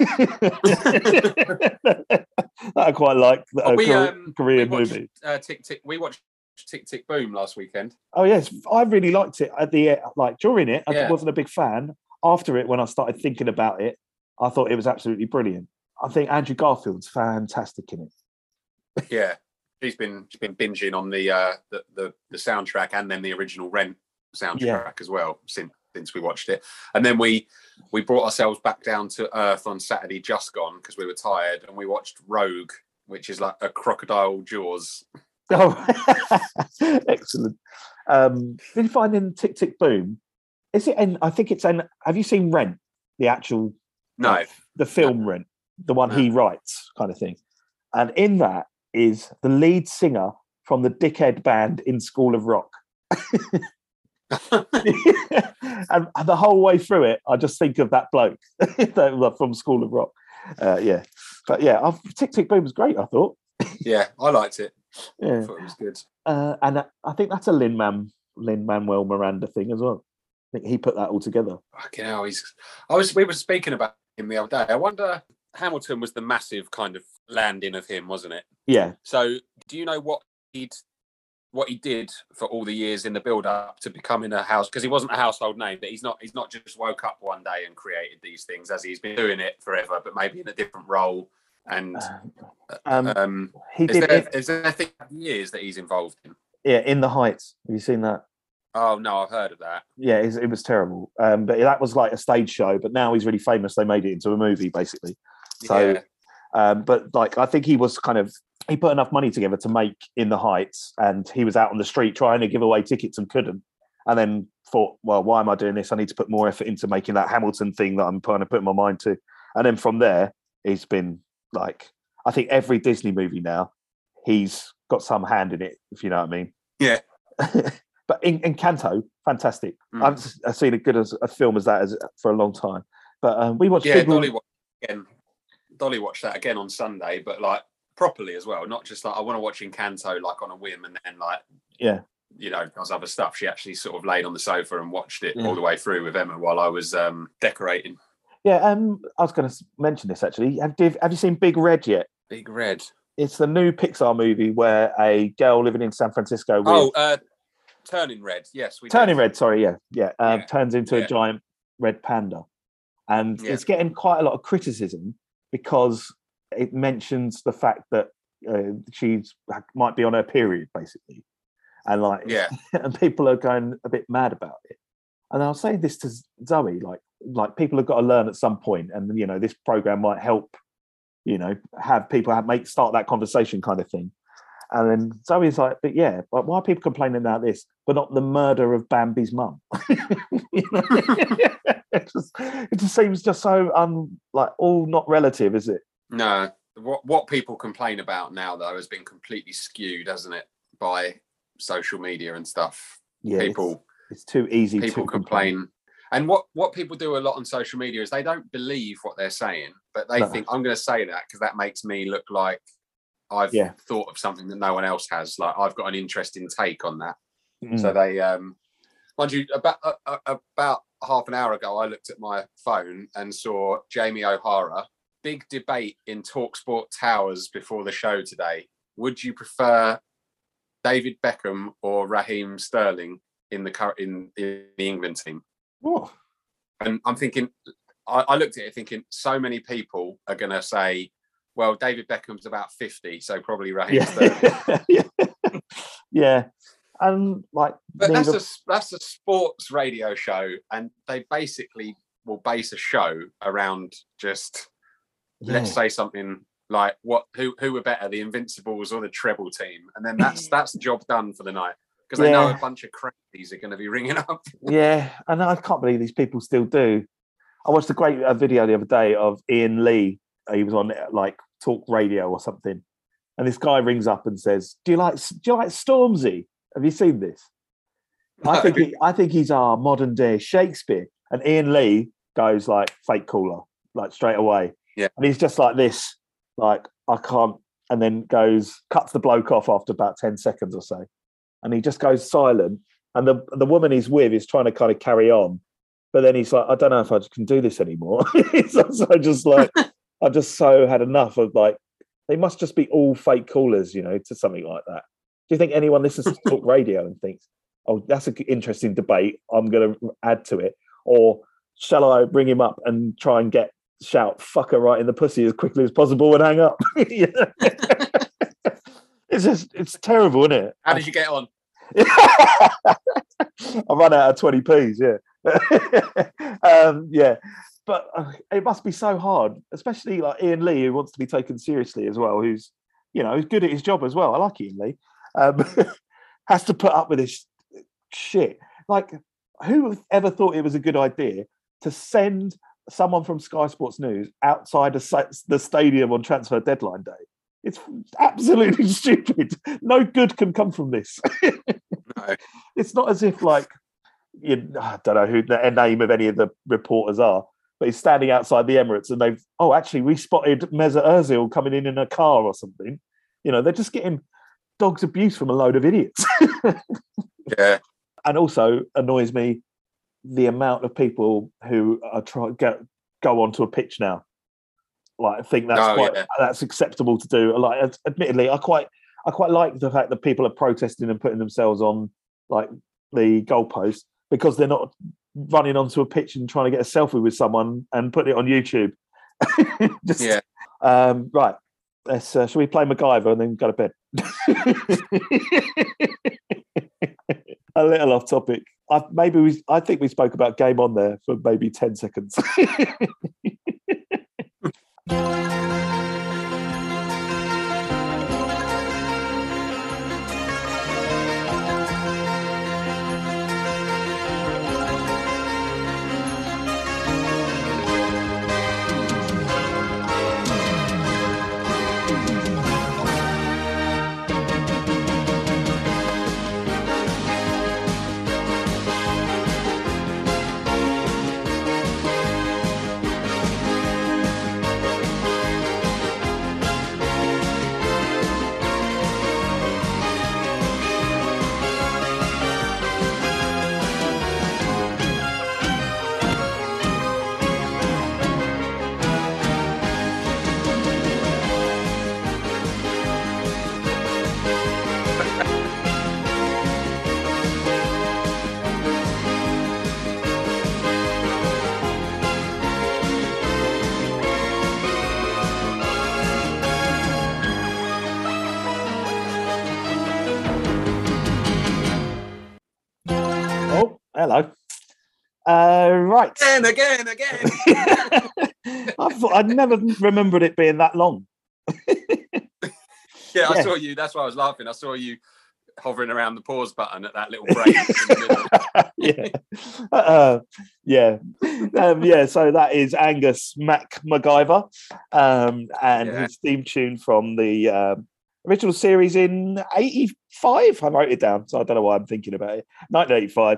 I quite like a we, Kore- um, Korean we watched, movie. Uh, Tick Tick. We watched Tick Tick Boom last weekend. Oh yes, I really liked it at the like during it. I Yeah. wasn't a big fan. After it, when I started thinking about it, I thought it was absolutely brilliant. I think Andrew Garfield's fantastic in it. Yeah, she's been she's been binging on the uh, the, the the soundtrack and then the original Rent soundtrack Yeah. as well since since we watched it. And then we we brought ourselves back down to earth on Saturday just gone because we were tired, and we watched Rogue, which is like a Crocodile Jaws. Oh, excellent. Um, did you find in Tick Tick Boom? Is it? And I think it's. An, have you seen Rent? The actual No, like, the film Rent, the one No. he writes, kind of thing. And in that is the lead singer from the Dickhead band in School of Rock. And the whole way through it, I just think of that bloke that- from School of Rock. Uh, yeah, but yeah, I've, Tick Tick Boom was great. I thought. yeah, I liked it. I Yeah, thought it was good. uh, and I think that's a Lin Man Lin Manuel Miranda thing as well. I think he put that all together. Fucking hell, he's. I was. We were speaking about him the other day. I wonder. Hamilton was the massive kind of landing of him, wasn't it? Yeah, So, do you know what he'd what he did for all the years in the build up to becoming a house? Because he wasn't a household name, but he's not. He's not just woke up one day and created these things, as he's been doing it forever, but maybe in a different role. And um, um, he is did. there It, is there anything years that he's involved in? yeah, In the Heights. Have you seen that? Oh no, I've heard of that. Yeah, it, it was terrible. Um, but that was like a stage show. But now he's really famous. They made it into a movie, basically. So, Yeah. um, but like I think he was kind of he put enough money together to make In the Heights, and he was out on the street trying to give away tickets and couldn't. And then thought, well, why am I doing this? I need to put more effort into making that Hamilton thing that I'm trying to put my mind to. And then from there, he's been like, I think every Disney movie now, he's got some hand in it, if you know what I mean. Yeah. But in, in Encanto, fantastic. Mm. I've, I've seen as good as a film as that as, for a long time. But um, we watched Yeah, Big Dolly Little, again. Dolly watched that again on Sunday, but like properly as well. Not just like I want to watch Encanto like on a whim and then like yeah, you know, does other stuff. She actually sort of laid on the sofa and watched it Yeah. all the way through with Emma while I was um, decorating. yeah. Um, I was going to mention this actually. Have, have you seen Big Red yet? Big Red. It's the new Pixar movie where a girl living in San Francisco with Oh, uh, Turning Red. Yes, we Turning did. Red. Sorry, yeah, yeah. Um, Yeah. Turns into Yeah. a giant red panda, and Yeah. it's getting quite a lot of criticism because it mentions the fact that uh, she's might be on her period, basically, and like, Yeah. and people are going a bit mad about it. And I was saying this to Zoe, like, like people have got to learn at some point, and you know, this program might help, you know, have people have, make start that conversation kind of thing. And then Zoe's like, but yeah, but why are people complaining about this, but not the murder of Bambi's mum? You know? it, just, it just seems just so un, like all not relative, is it? No. What what people complain about now though has been completely skewed, hasn't it, by social media and stuff. Yeah, people it's, it's too easy. People to complain. And what, what people do a lot on social media is they don't believe what they're saying, but they No. think, I'm going to say that because that makes me look like I've Yeah. thought of something that no one else has. Like I've got an interesting take on that. Mm. So they, um, mind you, about uh, uh, about half an hour ago, I looked at my phone and saw Jamie O'Hara. Big debate in TalkSport Towers before the show today. Would you prefer David Beckham or Raheem Sterling in the cur- in, in the England team? Oh. And I'm thinking, I, I looked at it thinking, so many people are going to say, well, David Beckham's about fifty, so probably Raheem Sterling. Yeah. yeah. yeah. And like, But that's neither- a that's a sports radio show, and they basically will base a show around just let's Yeah. say something like what who who were better, the Invincibles or the treble team, and then that's that's the job done for the night because they know Yeah. a bunch of crazies are going to be ringing up. Yeah, and I can't believe these people still do. I watched a great uh, video the other day of Ian Lee. He was on like talk radio or something, and this guy rings up and says, "Do you like Do you like Stormzy? Have you seen this?" I No. think he, I think he's our modern day Shakespeare. And Ian Lee goes like fake caller, like straight away. Yeah. And he's just like this, like I can't, and then goes cuts the bloke off after about ten seconds or so, and he just goes silent. And the the woman he's with is trying to kind of carry on, but then he's like, I don't know if I can do this anymore. It's also just like I just so had enough of like they must just be all fake callers, you know, to something like that. Do you think anyone listens to talk radio and thinks, oh, that's an interesting debate, I'm going to add to it? Or shall I bring him up and try and get shout fucker right in the pussy as quickly as possible and hang up? You know? It's just, it's terrible, isn't it? How did you get on? I run out of twenty p's, yeah. um, yeah. But uh, it must be so hard, especially like Ian Lee, who wants to be taken seriously as well, who's, you know, who's good at his job as well. I like Ian Lee. Um, has to put up with this shit. Like, who ever thought it was a good idea to send someone from Sky Sports News outside a, sa- the stadium on transfer deadline day? It's absolutely stupid. No good can come from this. No. It's not as if, like, you, I don't know who the name of any of the reporters are, but he's standing outside the Emirates and they've, oh, actually, we spotted Mesut Ozil coming in in a car or something. You know, they're just getting dog's abuse from a load of idiots. Yeah. And also annoys me the amount of people who are try get go onto a pitch now. Like, I think that's Oh, quite yeah. that's acceptable to do. Like, ad- admittedly, I quite I quite like the fact that people are protesting and putting themselves on like the goalpost because they're not running onto a pitch and trying to get a selfie with someone and put it on YouTube. Just, Yeah. Um, right. Let's. Uh, shall we play MacGyver and then go to bed? A little off topic. I, maybe we. I think we spoke about Game On there for maybe ten seconds. Hello. Uh, right. Again, again, again. I thought I never remembered it being that long. Yeah, I Yeah. saw you. That's why I was laughing. I saw you hovering around the pause button at that little break. in the middle. yeah, uh, yeah, um, yeah. So that is Angus Mac MacGyver, um, and Yeah. his theme tune from the um, original series in eighty-five. I wrote it down, so I don't know why I'm thinking about it. nineteen eighty-five,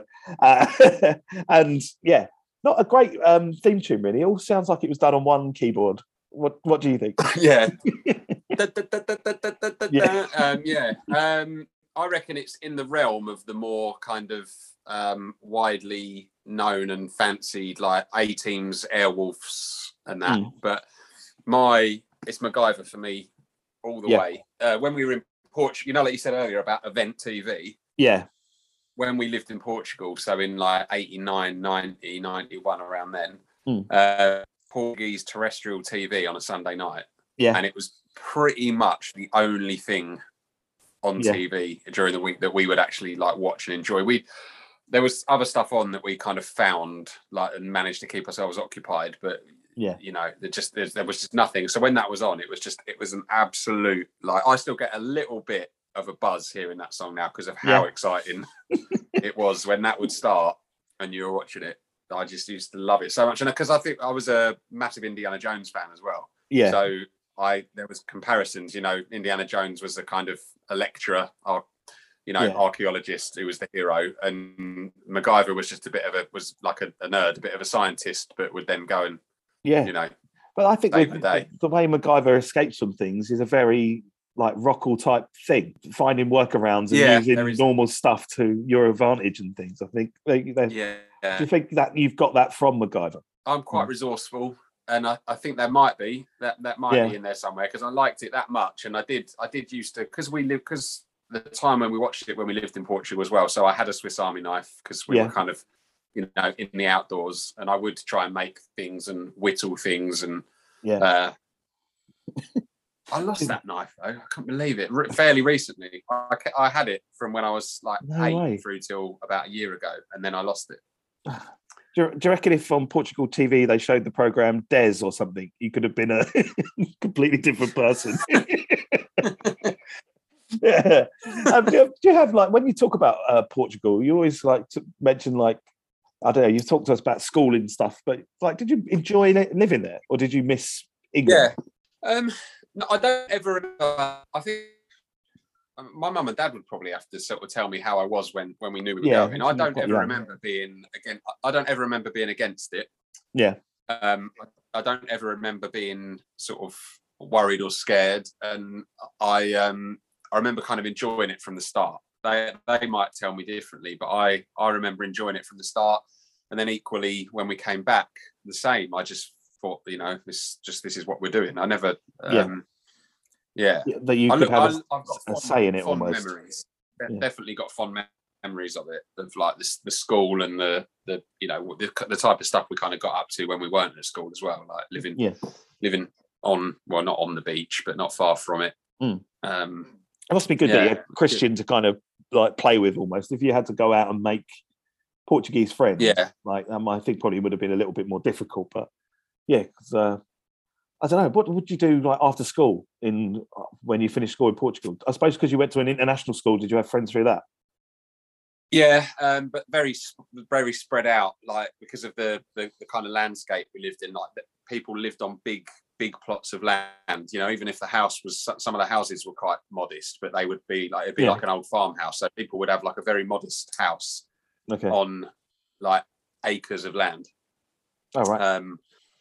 uh, and yeah, not a great um, theme tune. Really, it all sounds like it was done on one keyboard. What What do you think? Yeah. Da, da, da, da, da, da, da, da, Yeah. Um, yeah. Um, I reckon it's in the realm of the more kind of um, widely known and fancied, like A-Team's Airwolves and that. Mm. But my, it's MacGyver for me all the Yeah. way. Uh, when we were in Portugal, you know, like you said earlier about event T V, Yeah, when we lived in Portugal, so in like eighty-nine, ninety, ninety-one, around then, Mm. uh, Portuguese terrestrial T V on a Sunday night. yeah, And it was pretty much the only thing on Yeah. T V during the week that we would actually like watch and enjoy. We there was other stuff on that we kind of found like and managed to keep ourselves occupied, but Yeah. you know, there just there's, there was just nothing. So when that was on, it was just it was an absolute like I still get a little bit of a buzz hearing that song now because of how Yeah. exciting it was when that would start and you were watching it. I just used to love it so much, and because I think I was a massive Indiana Jones fan as well. yeah, So I there was comparisons. You know, Indiana Jones was a kind of a lecturer, or you know, Yeah. archaeologist who was the hero, and MacGyver was just a bit of a was like a, a nerd, a bit of a scientist, but would then go and yeah. you know, But I think save with, the day. the way MacGyver escapes from things is a very like Rockall type thing, finding workarounds and Yeah, using there is- normal stuff to your advantage and things. I think. They, they, yeah. Do you think that you've got that from MacGyver? I'm quite Mm. resourceful, and I, I think there might be that that might Yeah. be in there somewhere because I liked it that much, and I did I did used to because we lived because the time when we watched it when we lived in Portugal as well. So I had a Swiss Army knife because we Yeah. were kind of you know in the outdoors, and I would try and make things and whittle things, and Yeah. uh, I lost that knife though. I can't believe it. Re- fairly recently, I, ca- I had it from when I was like No eight way. through till about a year ago, and then I lost it. Do you, do you reckon if on Portugal T V they showed the program Des or something, you could have been a completely different person? Yeah. Um, do, you, do you have like when you talk about uh, Portugal, you always like to mention like I don't know. You've talked to us about school and stuff, but like, did you enjoy li- living there, or did you miss England? Yeah. Um, no, I don't ever. Uh, I think um, my mum and dad would probably have to sort of tell me how I was when when we knew we were Yeah, going. you're I don't quite ever young. remember being again. I don't ever remember being against it. Yeah. Um, I, I don't ever remember being sort of worried or scared, and I um I remember kind of enjoying it from the start. They they might tell me differently, but I I remember enjoying it from the start. And then equally, when we came back, the same. I just thought, you know, this just this is what we're doing. I never, um, yeah. Yeah, that you I could look, have I, a, I've got a fond, say in it fond almost. memories. De- Yeah. Definitely got fond me- memories of it, of like this, the school and the the you know the, the type of stuff we kind of got up to when we weren't at school as well, like living Yeah. living on well not on the beach but not far from it. Mm. Um, It must be good that Yeah. you had Christian to kind of like play with almost. If you had to go out and make Portuguese friends, Yeah. like um, I think probably would have been a little bit more difficult. But yeah, because uh, I don't know, what would you do like after school in uh, when you finished school in Portugal? I suppose because you went to an international school, did you have friends through that? Yeah, um, but very, sp- very spread out, like because of the, the the kind of landscape we lived in. Like that, people lived on big, big plots of land. You know, even if the house was some of the houses were quite modest, but they would be like it'd be Yeah. like an old farmhouse. So people would have like a very modest house Okay, on like acres of land. all right. Um,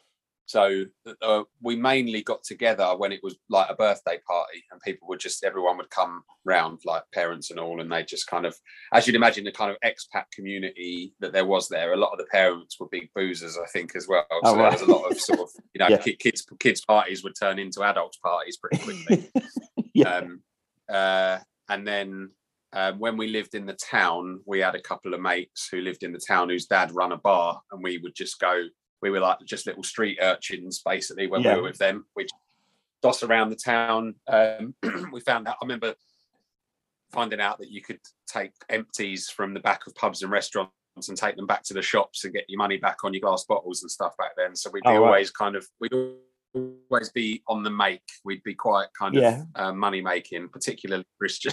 so uh, we mainly got together when it was like a birthday party, and people would just everyone would come round, like parents and all, and they just kind of, as you'd imagine, the kind of expat community that there was there. A lot of the parents were big boozers, I think, as well. So Oh, there right. was a lot of sort of, you know, Yeah. ki- kids kids parties would turn into adults parties pretty quickly. Yeah, Um, uh, and then um, when we lived in the town, we had a couple of mates who lived in the town whose dad run a bar, and we would just go. We were like just little street urchins, basically, when Yeah. we were with them. We'd doss around the town. Um, we found out. I remember finding out that you could take empties from the back of pubs and restaurants and take them back to the shops and get your money back on your glass bottles and stuff back then. So we'd be Oh, right. always kind of, we'd always be on the make. We'd be quite kind Yeah. of uh, money making, particularly Christian.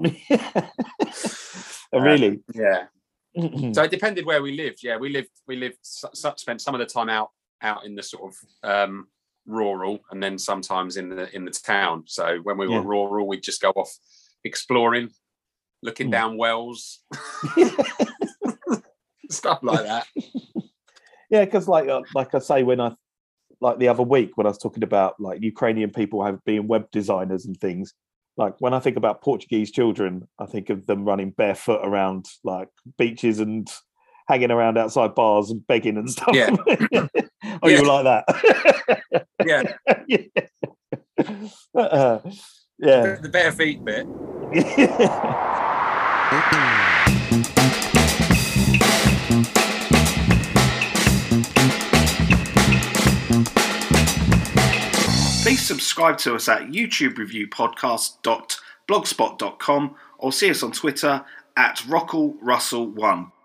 Oh, really? Um, yeah. So it depended where we lived. Yeah, we lived, we lived, spent some of the time out, out in the sort of um, rural, and then sometimes in the in the town. So when we were Yeah. rural, we'd just go off exploring, looking Mm. down wells, stuff like that. Yeah, because like uh, like I say, when I like the other week when I was talking about like Ukrainian people have being web designers and things, like when I think about Portuguese children, I think of them running barefoot around like beaches and hanging around outside bars and begging and stuff. Yeah. Oh, Yeah. you were like that? Yeah, yeah. Uh, yeah. the bare feet bit. Please subscribe to us at youtube review podcast dot blogspot dot com or see us on Twitter at Rockall Russell one.